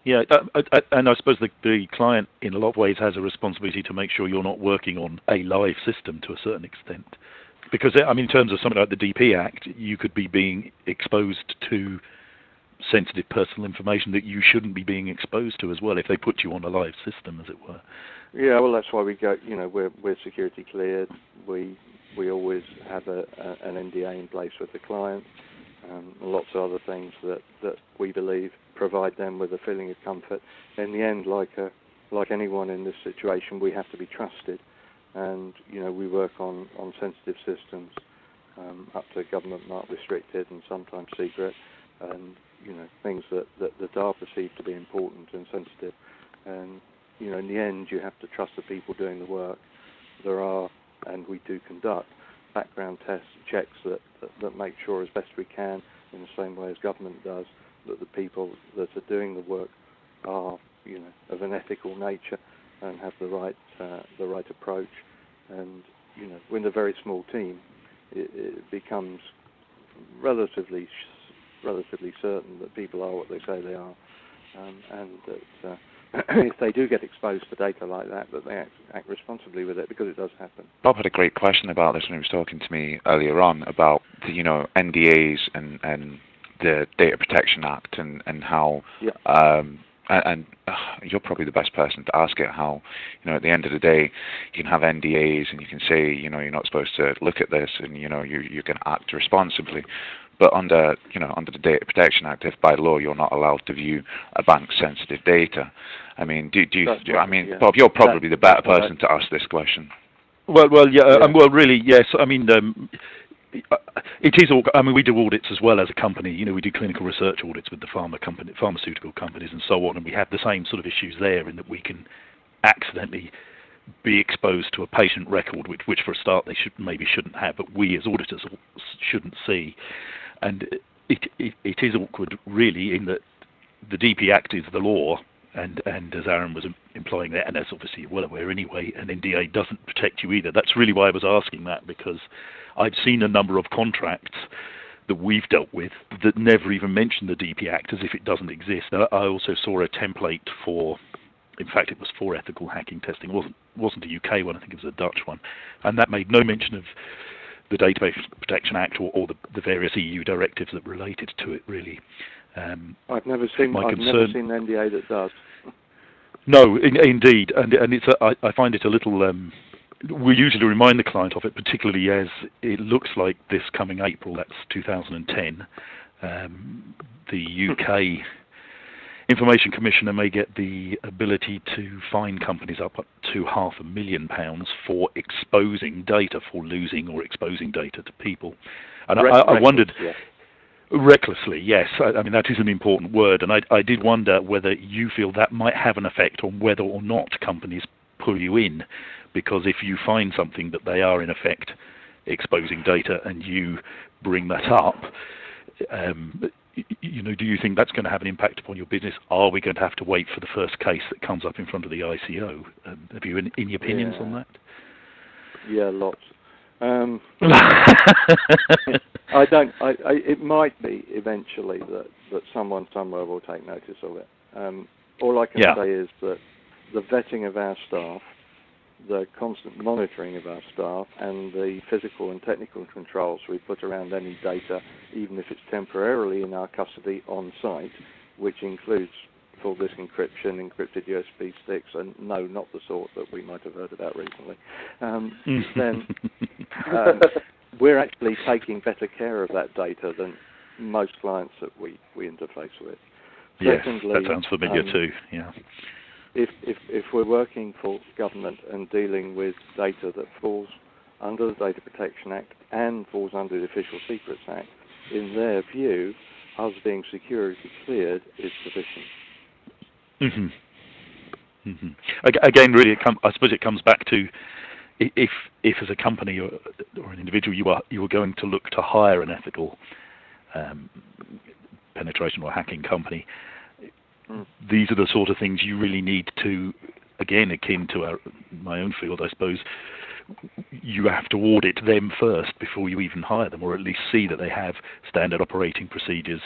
Yeah, uh, uh, and I suppose the, the client, in a lot of ways, has a responsibility to make sure you're not working on a live system to a certain extent. Because, I mean, in terms of something like the D P Act, you could be being exposed to sensitive personal information that you shouldn't be being exposed to as well if they put you on a live system, as it were.
Yeah, well, that's why we go. You know, we're we're security cleared. We we always have a, a an N D A in place with the client. Um, and lots of other things that, that we believe provide them with a feeling of comfort. In the end, like a, like anyone in this situation, we have to be trusted, and you know we work on, on sensitive systems, um, up to government mark restricted and sometimes secret, and you know things that, that, that are perceived to be important and sensitive. And you know in the end, you have to trust the people doing the work. There are, and we do conduct, background tests, checks that, that, that make sure as best we can, in the same way as government does, that the people that are doing the work are, you know, of an ethical nature and have the right uh, the right approach. And you know, with a very small team, it, it becomes relatively relatively certain that people are what they say they are, um, and that. Uh, if they do get exposed to data like that, that they act, act responsibly with it, because it does happen.
Bob had a great question about this when he was talking to me earlier on about the, you know, N D As and, and the Data Protection Act and, and how,
yeah.
um, and, and uh, you're probably the best person to ask it, how, you know, at the end of the day, you can have N D As and you can say, you know, you're not supposed to look at this and, you know, you, you're going to act responsibly. But under, you know, under the Data Protection Act, if by law you're not allowed to view a bank's sensitive data, I mean, do, do you? Do,
right,
I mean,
yeah.
Bob, you're probably
that,
the better
right.
person to ask this question.
Well, well, yeah,
yeah.
Um, well, really, yes. I mean, um, it is all. I mean, we do audits as well as a company. You know, we do clinical research audits with the pharma company, pharmaceutical companies, and so on. And we have the same sort of issues there, in that we can accidentally be exposed to a patient record, which, which for a start they should maybe shouldn't have, but we as auditors shouldn't see. And it, it, it is awkward, really, in that the D P Act is the law, and, and as Aaron was implying there, and as obviously you're well aware anyway, an N D A doesn't protect you either. That's really why I was asking that, because I've seen a number of contracts that we've dealt with that never even mention the D P Act, as if it doesn't exist. I also saw a template for, in fact it was for ethical hacking testing, it wasn't, wasn't a U K one, I think it was a Dutch one, and that made no mention of the Database Protection Act or, or the, the various E U directives that related to it, really. Um,
I've never seen.
my
I've
concern,
never seen an N D A that does.
No, in, indeed, and and it's a, I, I find it a little. Um, we usually remind the client of it, particularly as it looks like this coming April, that's two thousand ten, um, the U K Information Commissioner may get the ability to fine companies up to half a million pounds for exposing data, for losing or exposing data to people. And
Re-
I, I wondered,
yeah.
recklessly, yes, I, I mean that is an important word, and I, I did wonder whether you feel that might have an effect on whether or not companies pull you in, because if you find something that they are in effect exposing data and you bring that up, um, you know, do you think that's going to have an impact upon your business? Are we going to have to wait for the first case that comes up in front of the I C O? Um, have you any, any opinions
yeah.
on that?
Yeah, lots. Um, I don't. I, I, it might be eventually that, that someone somewhere will take notice of it. Um, all I can
yeah.
say is that the vetting of our staff, the constant monitoring of our staff, and the physical and technical controls we put around any data, even if it's temporarily in our custody on site, which includes full disk encryption, encrypted U S B sticks, and no, not the sort that we might have heard about recently, um, then um, we're actually taking better care of that data than most clients that we, we interface with.
Yes,
Secondly,
that sounds familiar
um,
too, yeah.
If, if, if we're working for government and dealing with data that falls under the Data Protection Act and falls under the Official Secrets Act, in their view, us being security cleared is sufficient.
Mm-hmm. Mm-hmm. Again, really, it com- I suppose it comes back to if, if as a company or, or an individual you are you are going to look to hire an ethical um, penetration or hacking company, mm. these are the sort of things you really need to, again, akin to our, my own field, I suppose, you have to audit them first before you even hire them, or at least see that they have standard operating procedures,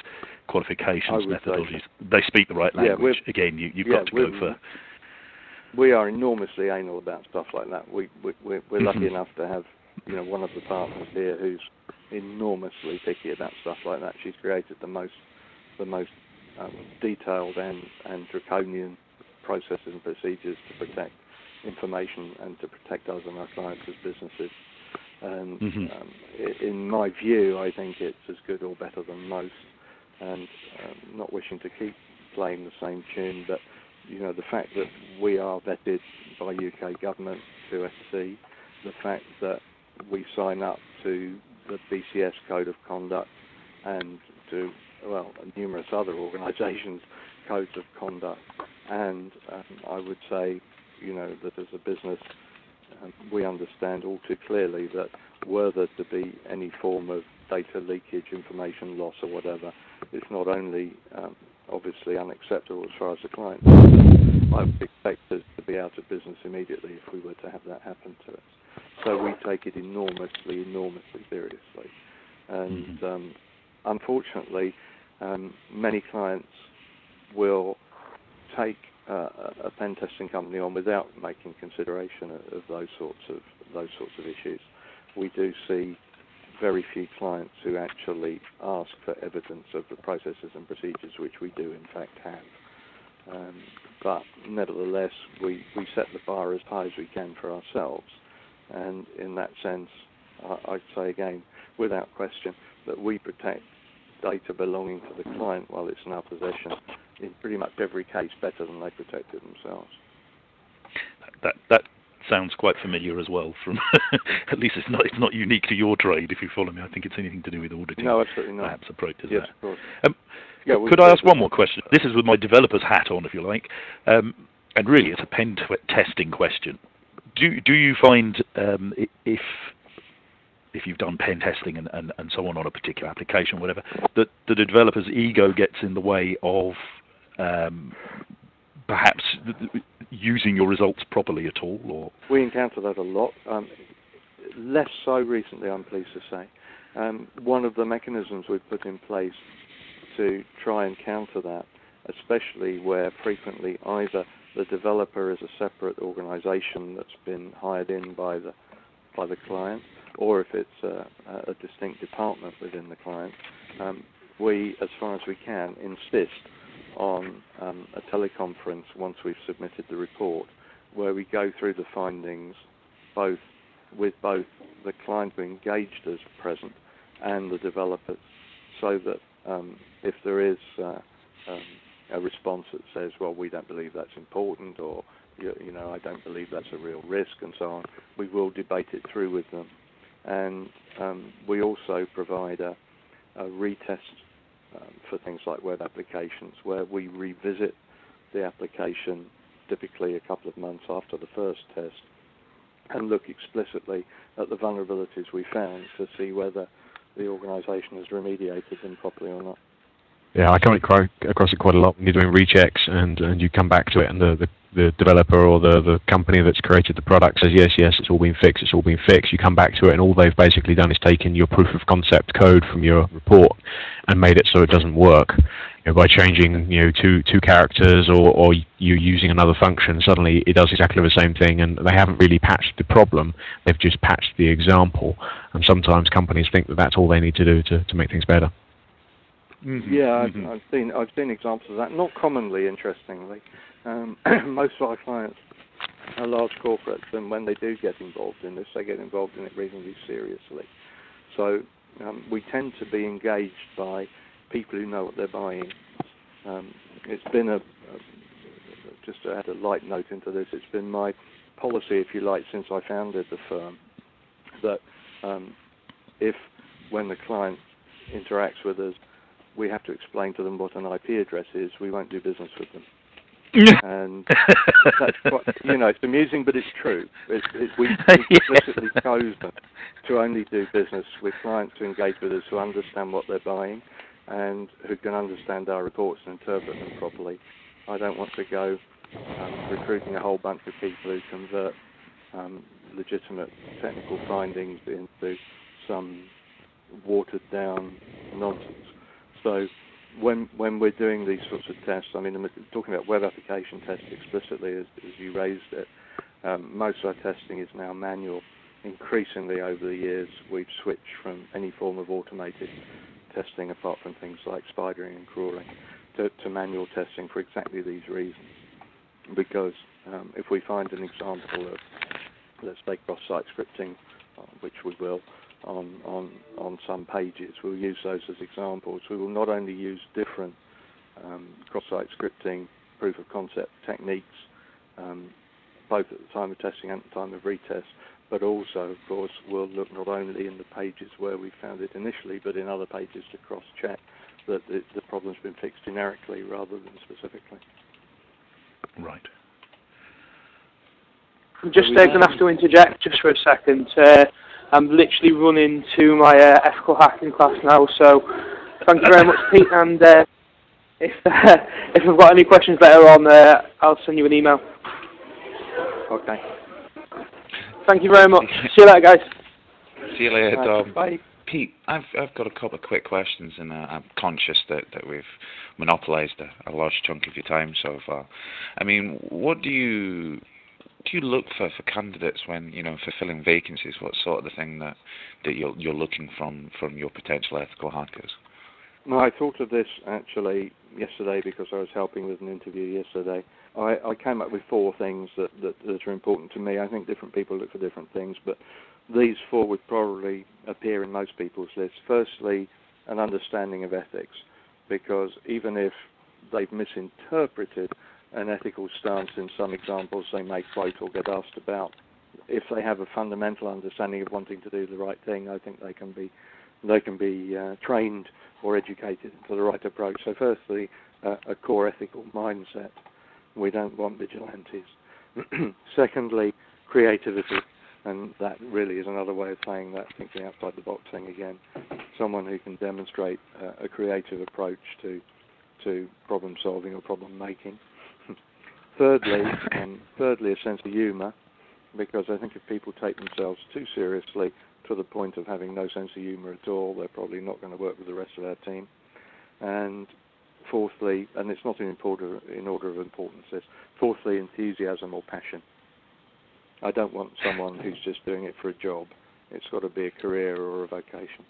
qualifications,
would say
methodologies, they speak the right
Yeah,
language. Again, you, you've
yeah,
got to go
we're-
for...
we are enormously anal about stuff like that. We, we we're, we're lucky
Mhm.
enough to have, you know, one of the partners here who's enormously picky about stuff like that. She's created the most, the most um, detailed and and draconian processes and procedures to protect information and to protect us and our clients as businesses. And
Mhm.
um, i- in my view, I think it's as good or better than most. And um, not wishing to keep playing the same tune, but you know, the fact that we are vetted by U K government to S C, the fact that we sign up to the B C S Code of Conduct and to, well, numerous other organisations' codes of conduct, and um, I would say, you know, that as a business, um, we understand all too clearly that were there to be any form of data leakage, information loss or whatever, it's not only um, obviously unacceptable as far as the client goes, I would expect us to be out of business immediately if we were to have that happen to us. So we take it enormously, enormously seriously. And
Mhm.
um, unfortunately, um, many clients will take uh, a pen testing company on without making consideration of, of those sorts of those sorts of issues. We do see very few clients who actually ask for evidence of the processes and procedures, which we do in fact have. Um, but nevertheless, we, we set the bar as high as we can for ourselves. And in that sense, I, I'd say again, without question, that we protect data belonging to the client while it's in our possession in pretty much every case better than they protect it themselves.
That that sounds quite familiar as well. From at least it's not it's not unique to your trade, if you follow me. I think it's anything to do with auditing.
No, absolutely not.
Perhaps approaches
Yes,
that.
of course.
Um,
Yeah, we
could I ask
do.
one more question? This is with my developer's hat on, if you like, um, and really it's a pen t- testing question. Do do you find um, i- if if you've done pen testing and, and, and so on on a particular application, whatever, that the developer's ego gets in the way of um, perhaps using your results properly at all? Or
We encounter that a lot. Um, less so recently, I'm pleased to say. Um, one of the mechanisms we've put in place to try and counter that, especially where frequently either the developer is a separate organisation that's been hired in by the by the client, or if it's a, a distinct department within the client, um, we, as far as we can, insist on um, a teleconference once we've submitted the report, where we go through the findings, both with both the client who engaged us present and the developers, so that um, if there is uh, um, a response that says, well, we don't believe that's important, or you, you know, I don't believe that's a real risk, and so on, we will debate it through with them. And um, we also provide a, a retest um, for things like web applications, where we revisit the application typically a couple of months after the first test and look explicitly at the vulnerabilities we found to see whether the organisation has remediated them properly or not.
Yeah, I come across across it quite a lot when you're doing rechecks and, and you come back to it and the, the, the developer or the, the company that's created the product says, yes, yes, it's all been fixed, it's all been fixed. You come back to it and all they've basically done is taken your proof of concept code from your report and made it so it doesn't work. You know, by changing you know two two characters or, or you using another function, suddenly it does exactly the same thing, and they haven't really patched the problem, they've just patched the example. And sometimes companies think that that's all they need to do to, to make things better.
mm-hmm.
Yeah, I've,
Mm-hmm.
I've seen I've seen examples of that. Not commonly, interestingly. Um, most of our clients are large corporates, and when they do get involved in this, they get involved in it reasonably seriously. So um, we tend to be engaged by people who know what they're buying. Um, it's been a, a just to add a light note into this. It's been my policy, if you like, since I founded the firm, that um, if when the client interacts with us, we have to explain to them what an I P address is, we won't do business with them. And that's quite, you know, it's amusing, but it's true. It's, it, we, we've explicitly chosen to only do business with clients who engage with us, who understand what they're buying, and who can understand our reports and interpret them properly. I don't want to go um, recruiting a whole bunch of people who convert um, legitimate technical findings into some watered down nonsense. So when when we're doing these sorts of tests, I mean, I'm talking about web application tests explicitly, as, as you raised it. Um, most of our testing is now manual. Increasingly over the years, we've switched from any form of automated testing, apart from things like spidering and crawling, to, to manual testing for exactly these reasons. Because um, if we find an example of, let's say, cross-site scripting, uh, which we will, on, on, on some pages, we'll use those as examples. We will not only use different um, cross-site scripting proof of concept techniques, um, both at the time of testing and at the time of retest, but also, of course, we'll look not only in the pages where we found it initially, but in other pages to cross-check that the, the problem's been fixed generically rather than specifically.
Right.
I'm just uh, going to have to interject just for a second. Uh, I'm literally running to my uh, ethical hacking class now, so thank you very much, Pete, and uh, if, uh, if I've got any questions later on, uh, I'll send you an email.
Okay.
Thank you very much. See you later, guys.
See you later,
Right,
Dom.
bye.
Pete, I've I've got a couple of quick questions, and uh, I'm conscious that, that we've monopolised a, a large chunk of your time so far. I mean, what do you do you look for for candidates when, you know, fulfilling vacancies? What sort of the thing that that you're you're looking from from your potential ethical hackers?
Well, I thought of this actually yesterday because I was helping with an interview yesterday. I, I came up with four things that, that, that are important to me. I think different people look for different things, but these four would probably appear in most people's lists. Firstly, an understanding of ethics, because even if they've misinterpreted an ethical stance in some examples they may quote or get asked about, if they have a fundamental understanding of wanting to do the right thing, I think they can be they can be uh, trained or educated into the right approach. So firstly, uh, a core ethical mindset. We don't want vigilantes. Secondly, creativity, and that really is another way of saying that, thinking outside the box thing again. Someone who can demonstrate uh, a creative approach to to problem solving or problem making. thirdly, um, thirdly, a sense of humour, because I think if people take themselves too seriously to the point of having no sense of humour at all, they're probably not going to work with the rest of our team. And fourthly, and it's not in order, in order of importance, this, fourthly, enthusiasm or passion. I don't want someone who's just doing it for a job. It's got to be a career or a vocation.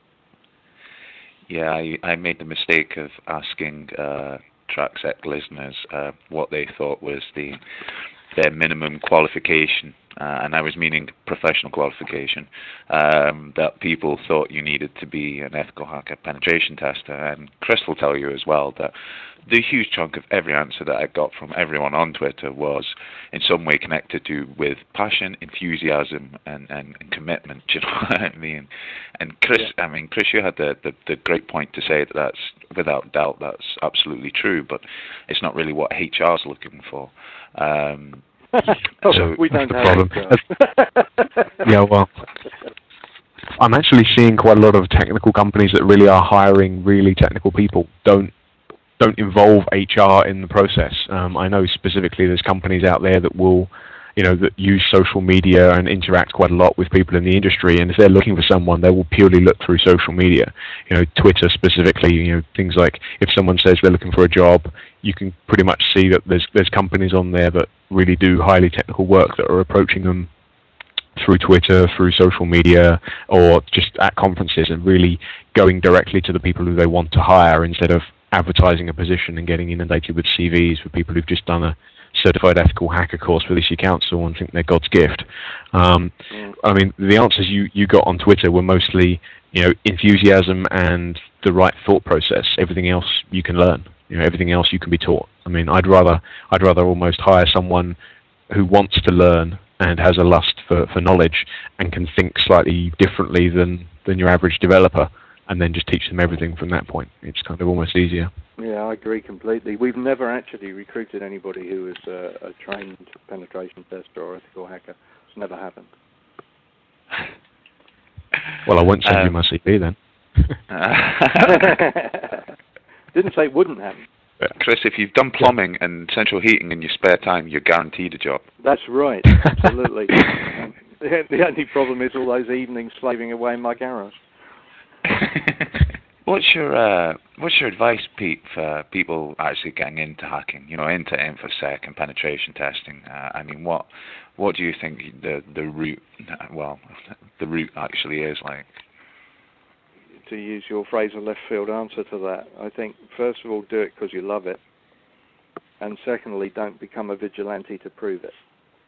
Yeah, I, I made the mistake of asking uh, TrackSec listeners uh, what they thought was the their minimum qualification, uh, and I was meaning professional qualification, um, that people thought you needed to be an ethical hacker penetration tester. And Chris will tell you as well that the huge chunk of every answer that I got from everyone on Twitter was in some way connected to with passion, enthusiasm, and, and, and commitment. Do you know what I mean? And Chris, yeah. I mean, Chris, you had the, the, the great point to say that that's without doubt that's absolutely true, but it's not really what H R's looking for. Um,
oh,
so
we don't
that's
have
the problem. Yeah, well, I'm actually seeing quite a lot of technical companies that really are hiring really technical people. Don't don't involve H R in the process. Um, I know specifically there's companies out there that will, you know, that use social media and interact quite a lot with people in the industry. And if they're looking for someone, they will purely look through social media. You know, Twitter specifically. You know, things like if someone says they're looking for a job, you can pretty much see that there's there's companies on there that really do highly technical work that are approaching them through Twitter, through social media, or just at conferences and really going directly to the people who they want to hire instead of advertising a position and getting inundated with C Vs for people who've just done a certified ethical hacker course with the Issue Council and think they're God's gift. Um,
mm.
I mean, the answers you, you got on Twitter were mostly, you know, enthusiasm and the right thought process. Everything else you can learn. You know, everything else you can be taught. I mean, I'd rather I'd rather almost hire someone who wants to learn and has a lust for, for knowledge and can think slightly differently than, than your average developer, and then just teach them everything from that point. It's kind of almost easier.
Yeah, I agree completely. We've never actually recruited anybody who is a, a trained penetration tester or ethical hacker. It's never happened.
Well, I won't send
um,
you my C V then.
Didn't say it wouldn't happen.
Chris, if you've done plumbing and central heating in your spare time, you're guaranteed a job.
That's right, absolutely. um, the, the only problem is all those evenings slaving away in my garage.
What's your uh, what's your advice, Pete, for people actually getting into hacking? You know, into InfoSec and penetration testing. Uh, I mean, what what do you think the the route well the route actually is like?
To use your phrase, a left field answer to that, I think first of all, do it because you love it, and secondly, don't become a vigilante to prove it.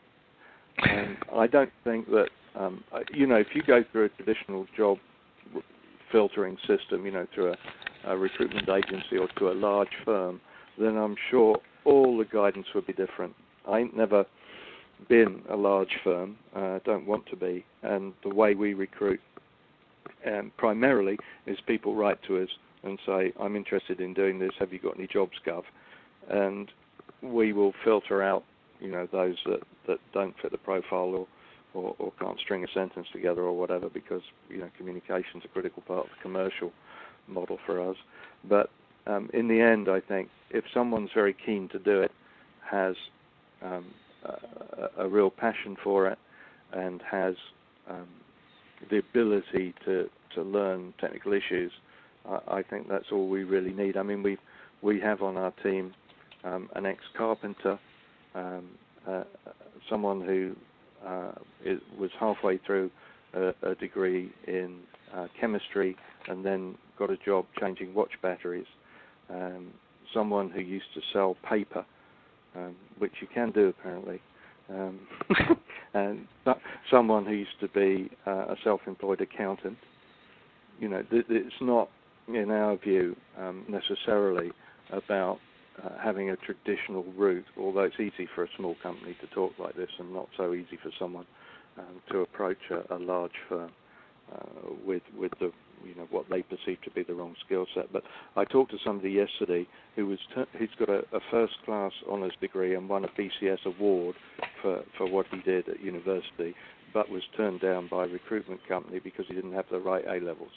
And I don't think that um, you know, if you go through a traditional job filtering system, you know, through a, a recruitment agency or to a large firm, then I'm sure all the guidance would be different. I ain't never been a large firm, uh, don't want to be, and the way we recruit um, primarily is people write to us and say, I'm interested in doing this, have you got any jobs, Gov? And we will filter out, you know, those that, that don't fit the profile or Or, or can't string a sentence together or whatever, because you know communication's a critical part of the commercial model for us. But um, in the end, I think if someone's very keen to do it, has um, a, a real passion for it, and has um, the ability to, to learn technical issues, I, I think that's all we really need. I mean, we we have on our team um, an ex-carpenter, um, uh, someone who Uh, it was halfway through a, a degree in uh, chemistry and then got a job changing watch batteries. Um, someone who used to sell paper, um, which you can do apparently, um, and so- someone who used to be uh, a self-employed accountant. You know, th- it's not, in our view, um, necessarily about Uh, having a traditional route, although it's easy for a small company to talk like this and not so easy for someone um, to approach a, a large firm uh, with with the you know what they perceive to be the wrong skill set. But I talked to somebody yesterday who was t- who's got a, a first class honours degree and won a B C S award for for what he did at university, but was turned down by a recruitment company because he didn't have the right A levels.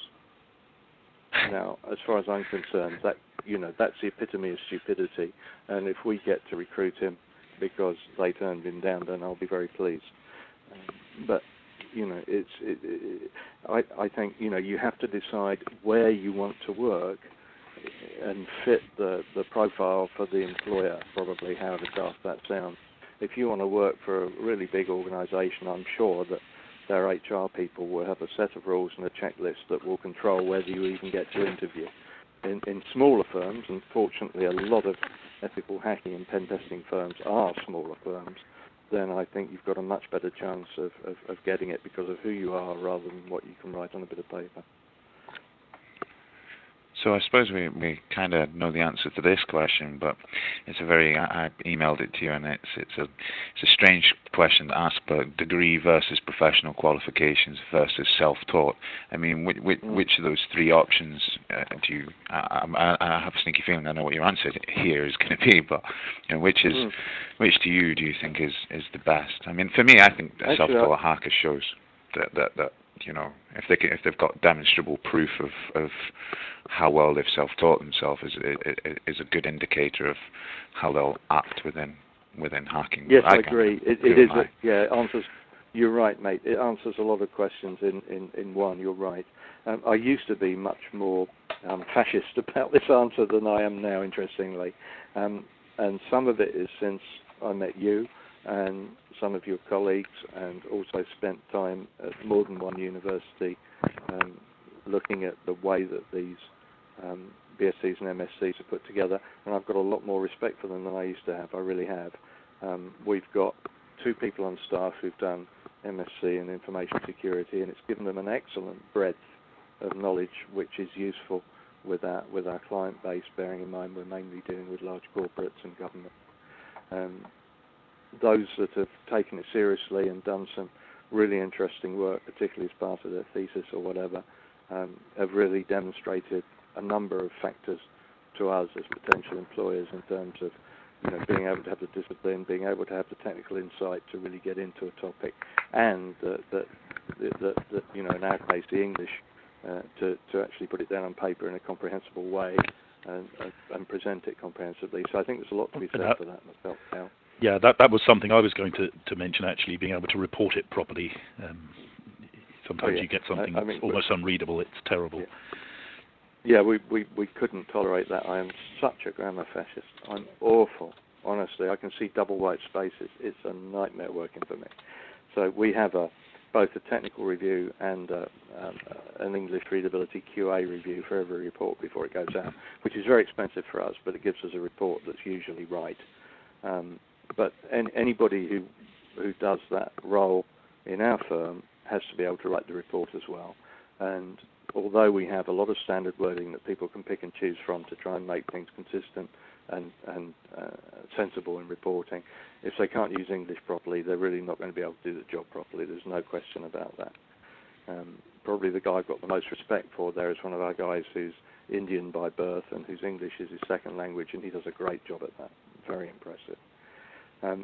Now, as far as I'm concerned, that you know that's the epitome of stupidity. And if we get to recruit him because they turned him down, then I'll be very pleased. Um, but you know, it's it, it, I I think you know you have to decide where you want to work and fit the the profile for the employer. Probably, however daft that sounds. If you want to work for a really big organisation, I'm sure that their H R people will have a set of rules and a checklist that will control whether you even get to interview. In, in smaller firms, and fortunately a lot of ethical hacking and pen testing firms are smaller firms, then I think you've got a much better chance of, of, of getting it because of who you are rather than what you can write on a bit of paper.
So I suppose we, we kind of know the answer to this question, but it's a very I, I emailed it to you, and it's it's a it's a strange question to ask. But degree versus professional qualifications versus self-taught. I mean, which which, mm. which of those three options uh, do you? I, I, I have a sneaky feeling I know what your answer here is going to be, but you know, which is mm. which do you do you think is, is the best? I mean, for me, I think the self-taught I... hacker shows that that that. You know, if they can, if they've got demonstrable proof of, of how well they've self-taught themselves, is is a good indicator of how they'll act within within hacking.
Yes, I, I
Kind
agree.
of
it, it is. A, yeah, it answers. You're right, mate. It answers a lot of questions in, in, in one. You're right. Um, I used to be much more um, fascist about this answer than I am now. Interestingly, um, and some of it is since I met you and some of your colleagues, and also spent time at more than one university um, looking at the way that these um, B S Cs and M S Cs are put together, and I've got a lot more respect for them than I used to have. I really have. Um, we've got two people on staff who've done M S C in information security, and it's given them an excellent breadth of knowledge, which is useful with our, with our client base, bearing in mind we're mainly dealing with large corporates and government. Um, Those that have taken it seriously and done some really interesting work, particularly as part of their thesis or whatever, um, have really demonstrated a number of factors to us as potential employers in terms of, you know, being able to have the discipline, being able to have the technical insight to really get into a topic, and that, that, that, that you know, in our case, the English, uh, to, to actually put it down on paper in a comprehensible way and, and, and present it comprehensively. So I think there's a lot to be said that, for that myself now.
Yeah, that that was something I was going to, to mention, actually, being able to report it properly. Um, sometimes oh, yeah. you get something I, I mean, that's almost unreadable. It's terrible.
Yeah. Yeah, we, we, we couldn't tolerate that. I am such a grammar fascist. I'm awful. Honestly, I can see double white spaces. It's a nightmare working for me. So we have a both a technical review and a, um, an English readability Q A review for every report before it goes out, which is very expensive for us, but it gives us a report that's usually right. Um, but any, anybody who who does that role in our firm has to be able to write the report as well. And although we have a lot of standard wording that people can pick and choose from to try and make things consistent and, and uh, sensible in reporting, if they can't use English properly, they're really not going to be able to do the job properly. There's no question about that. Um, probably the guy I've got the most respect for there is one of our guys who's Indian by birth and whose English is his second language, and he does a great job at that. Very impressive. Um,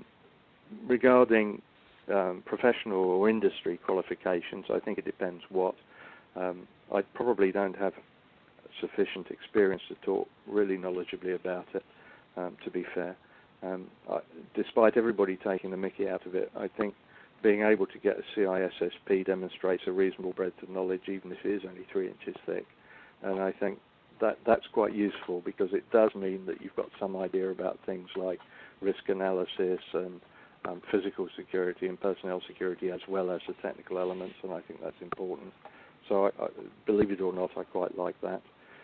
regarding um, professional or industry qualifications, I think it depends what. Um, I probably don't have sufficient experience to talk really knowledgeably about it, um, to be fair. Um, I, despite everybody taking the mickey out of it, I think being able to get a C I S S P demonstrates a reasonable breadth of knowledge, even if it is only three inches thick. And I think that that's quite useful because it does mean that you've got some idea about things like risk analysis and um, physical security and personnel security, as well as the technical elements, and I think that's important. So, I, I, believe it or not, I quite like that.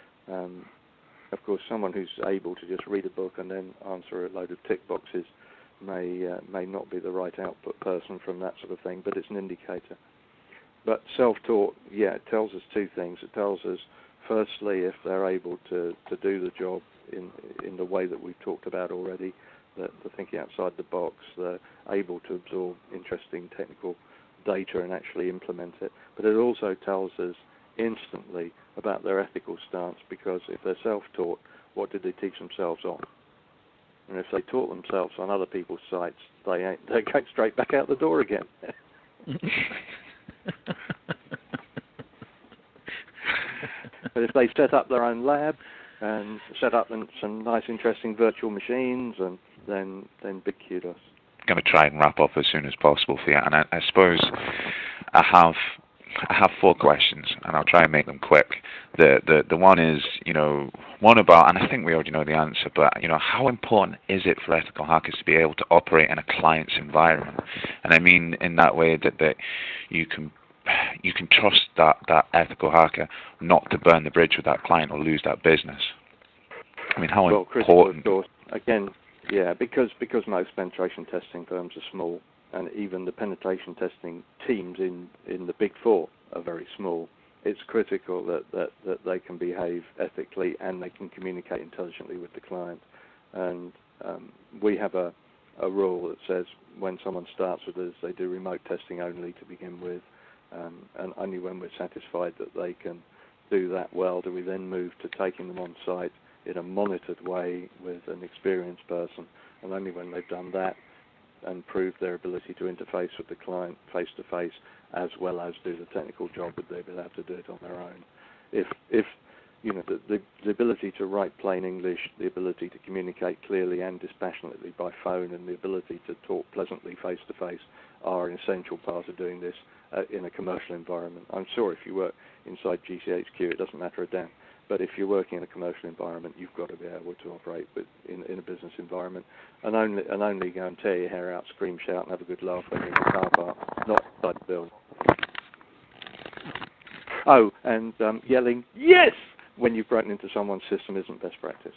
Um, of course, someone who's able to just read a book and then answer a load of tick boxes may uh, may not be the right output person from that sort of thing, but it's an indicator. But self-taught, yeah, it tells us two things. It tells us, firstly, if they're able to, to do the job in in the way that we've talked about already, that they're thinking outside the box, they're able to absorb interesting technical data and actually implement it. But it also tells us instantly about their ethical stance, because if they're self-taught, what did they teach themselves on? And if they taught themselves on other people's sites, they ain't, they're going straight back out the door again. But if they set up their own lab and set up some nice, interesting virtual machines, and then then big kudos.
Going to try and wrap up as soon as possible for you, and I, I suppose I have I have four questions, and I'll try and make them quick. The the the one is, you know, one about, and I think we already know the answer, but you know, how important is it for ethical hackers to be able to operate in a client's environment? And I mean in that way that that you can you can trust that that ethical hacker not to burn the bridge with that client or lose that business. I mean, how
well,
important?
Critical, of course. Again, yeah, because because most penetration testing firms are small, and even the penetration testing teams in, in the Big Four are very small. It's critical that, that, that they can behave ethically and they can communicate intelligently with the client. And um, we have a, a rule that says when someone starts with us, they do remote testing only to begin with, um, and only when we're satisfied that they can do that well do we then move to taking them on site in a monitored way with an experienced person, and only when they've done that and prove their ability to interface with the client face-to-face as well as do the technical job, would they be able to do it on their own. If, if you know, the, the, the ability to write plain English, the ability to communicate clearly and dispassionately by phone, and the ability to talk pleasantly face-to-face are an essential part of doing this uh, in a commercial environment. I'm sure if you work inside G C H Q, it doesn't matter a damn. But if you're working in a commercial environment, you've got to be able to operate with, in, in a business environment, and only and only go and tear your hair out, scream, shout, and have a good laugh when you're in the car park, not inside the building. Oh, and um, yelling "yes" when you've broken into someone's system isn't best practice.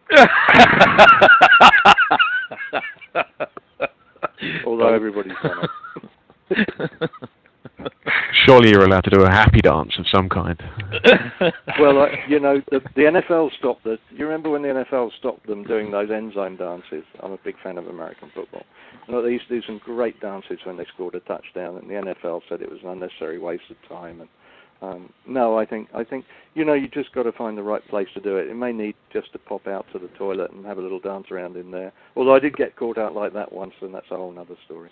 Although everybody's done it.
Surely you're allowed to do a happy dance of some kind.
Well, uh, you know, the, the N F L stopped the. You remember when the N F L stopped them doing those end zone dances? I'm a big fan of American football. You know, they used to do some great dances when they scored a touchdown, and the N F L said it was an unnecessary waste of time. And um, no, I think I think you know, you just got to find the right place to do it. It may need just to pop out to the toilet and have a little dance around in there. Although I did get caught out like that once, and that's a whole other story.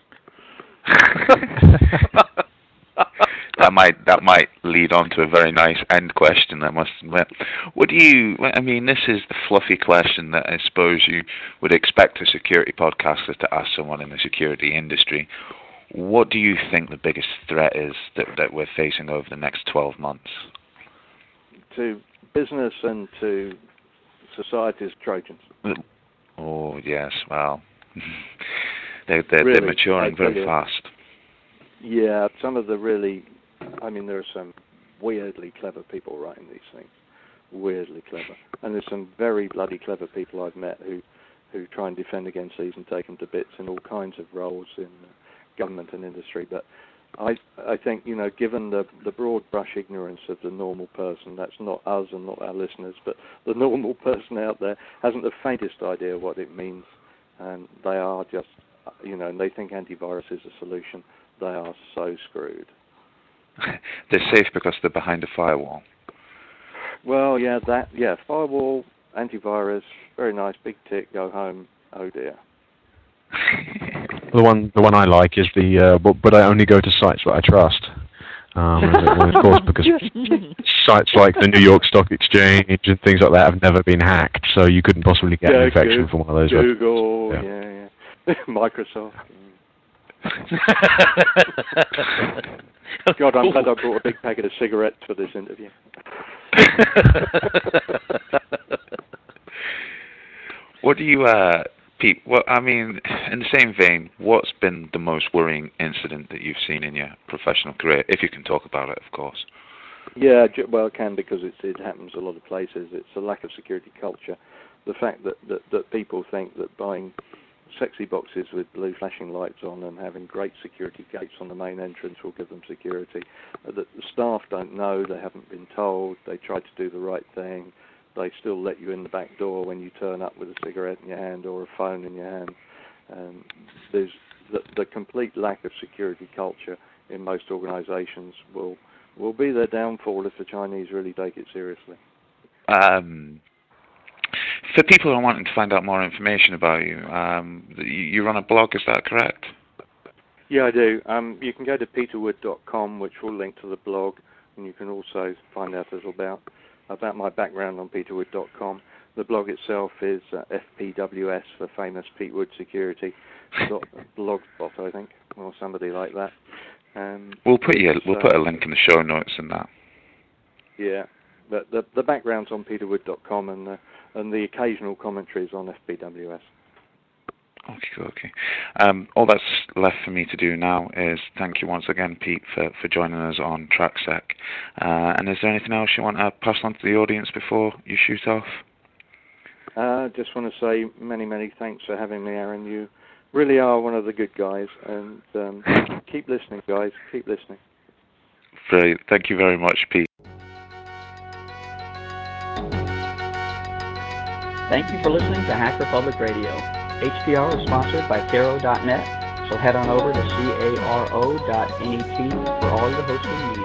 That might that might lead on to a very nice end question, I must admit. What do you? I mean, this is the fluffy question that I suppose you would expect a security podcaster to ask someone in the security industry. What do you think the biggest threat is that, that we're facing over the next twelve months?
To business and to society as Trojans.
Oh yes, well, they they're,
Really,
they're maturing very
you.
fast.
Yeah, some of the really, I mean, there are some weirdly clever people writing these things. Weirdly clever, and there's some very bloody clever people I've met who, who try and defend against these and take them to bits in all kinds of roles in uh, government and industry. But I, I think, you know, given the the broad brush ignorance of the normal person, that's not us and not our listeners, but the normal person out there hasn't the faintest idea what it means, and they are just, you know, and they think antivirus is a solution. They are so screwed.
They're safe because they're behind a firewall.
Well, yeah, that, yeah, firewall, antivirus, very nice, big tick, go home, oh dear.
The one, the one I like is the, uh, but, but I only go to sites that I trust. Um, and of course, because sites like the New York Stock Exchange and things like that have never been hacked, so you couldn't possibly get
yeah,
an infection
good.
from one of those.
Google,
websites.
yeah, yeah. Microsoft. God, I'm glad I brought a big packet of cigarettes for this interview.
What do you, uh, Pete? What I mean, in the same vein, what's been the most worrying incident that you've seen in your professional career, if you can talk about it, of course?
Yeah, well, it can, because it, it happens a lot of places. It's a lack of security culture. The fact that, that, that people think that buying sexy boxes with blue flashing lights on and having great security gates on the main entrance will give them security. Uh, that the staff don't know, they haven't been told, they try to do the right thing, they still let you in the back door when you turn up with a cigarette in your hand or a phone in your hand. Um, there's the, the complete lack of security culture in most organizations will will be their downfall if the Chinese really take it seriously.
Um, for people who are wanting to find out more information about you, um, you, you run a blog, is that correct?
Yeah, I do. Um, you can go to peter wood dot com, which will link to the blog, and you can also find out a little about about my background on peter wood dot com. The blog itself is uh, F P W S for famous Pete Wood Security dot blogspot, I think, or somebody like that. Um,
we'll put you. We'll
uh,
put a link in the show notes and that.
Yeah, but the the background's on peter wood dot com, and the and the occasional commentaries on F P W S.
Okay, okay. Um, all that's left for me to do now is thank you once again, Pete, for, for joining us on TrackSec. Uh, and is there anything else you want to pass on to the audience before you shoot off?
I uh, just want to say many, many thanks for having me, Aaron. You really are one of the good guys, and um, keep listening, guys. Keep listening.
Great. Thank you very much, Pete.
Thank you for listening to Hacker Public Radio. H P R is sponsored by Caro dot net, so head on over to caro dot net for all your hosting needs.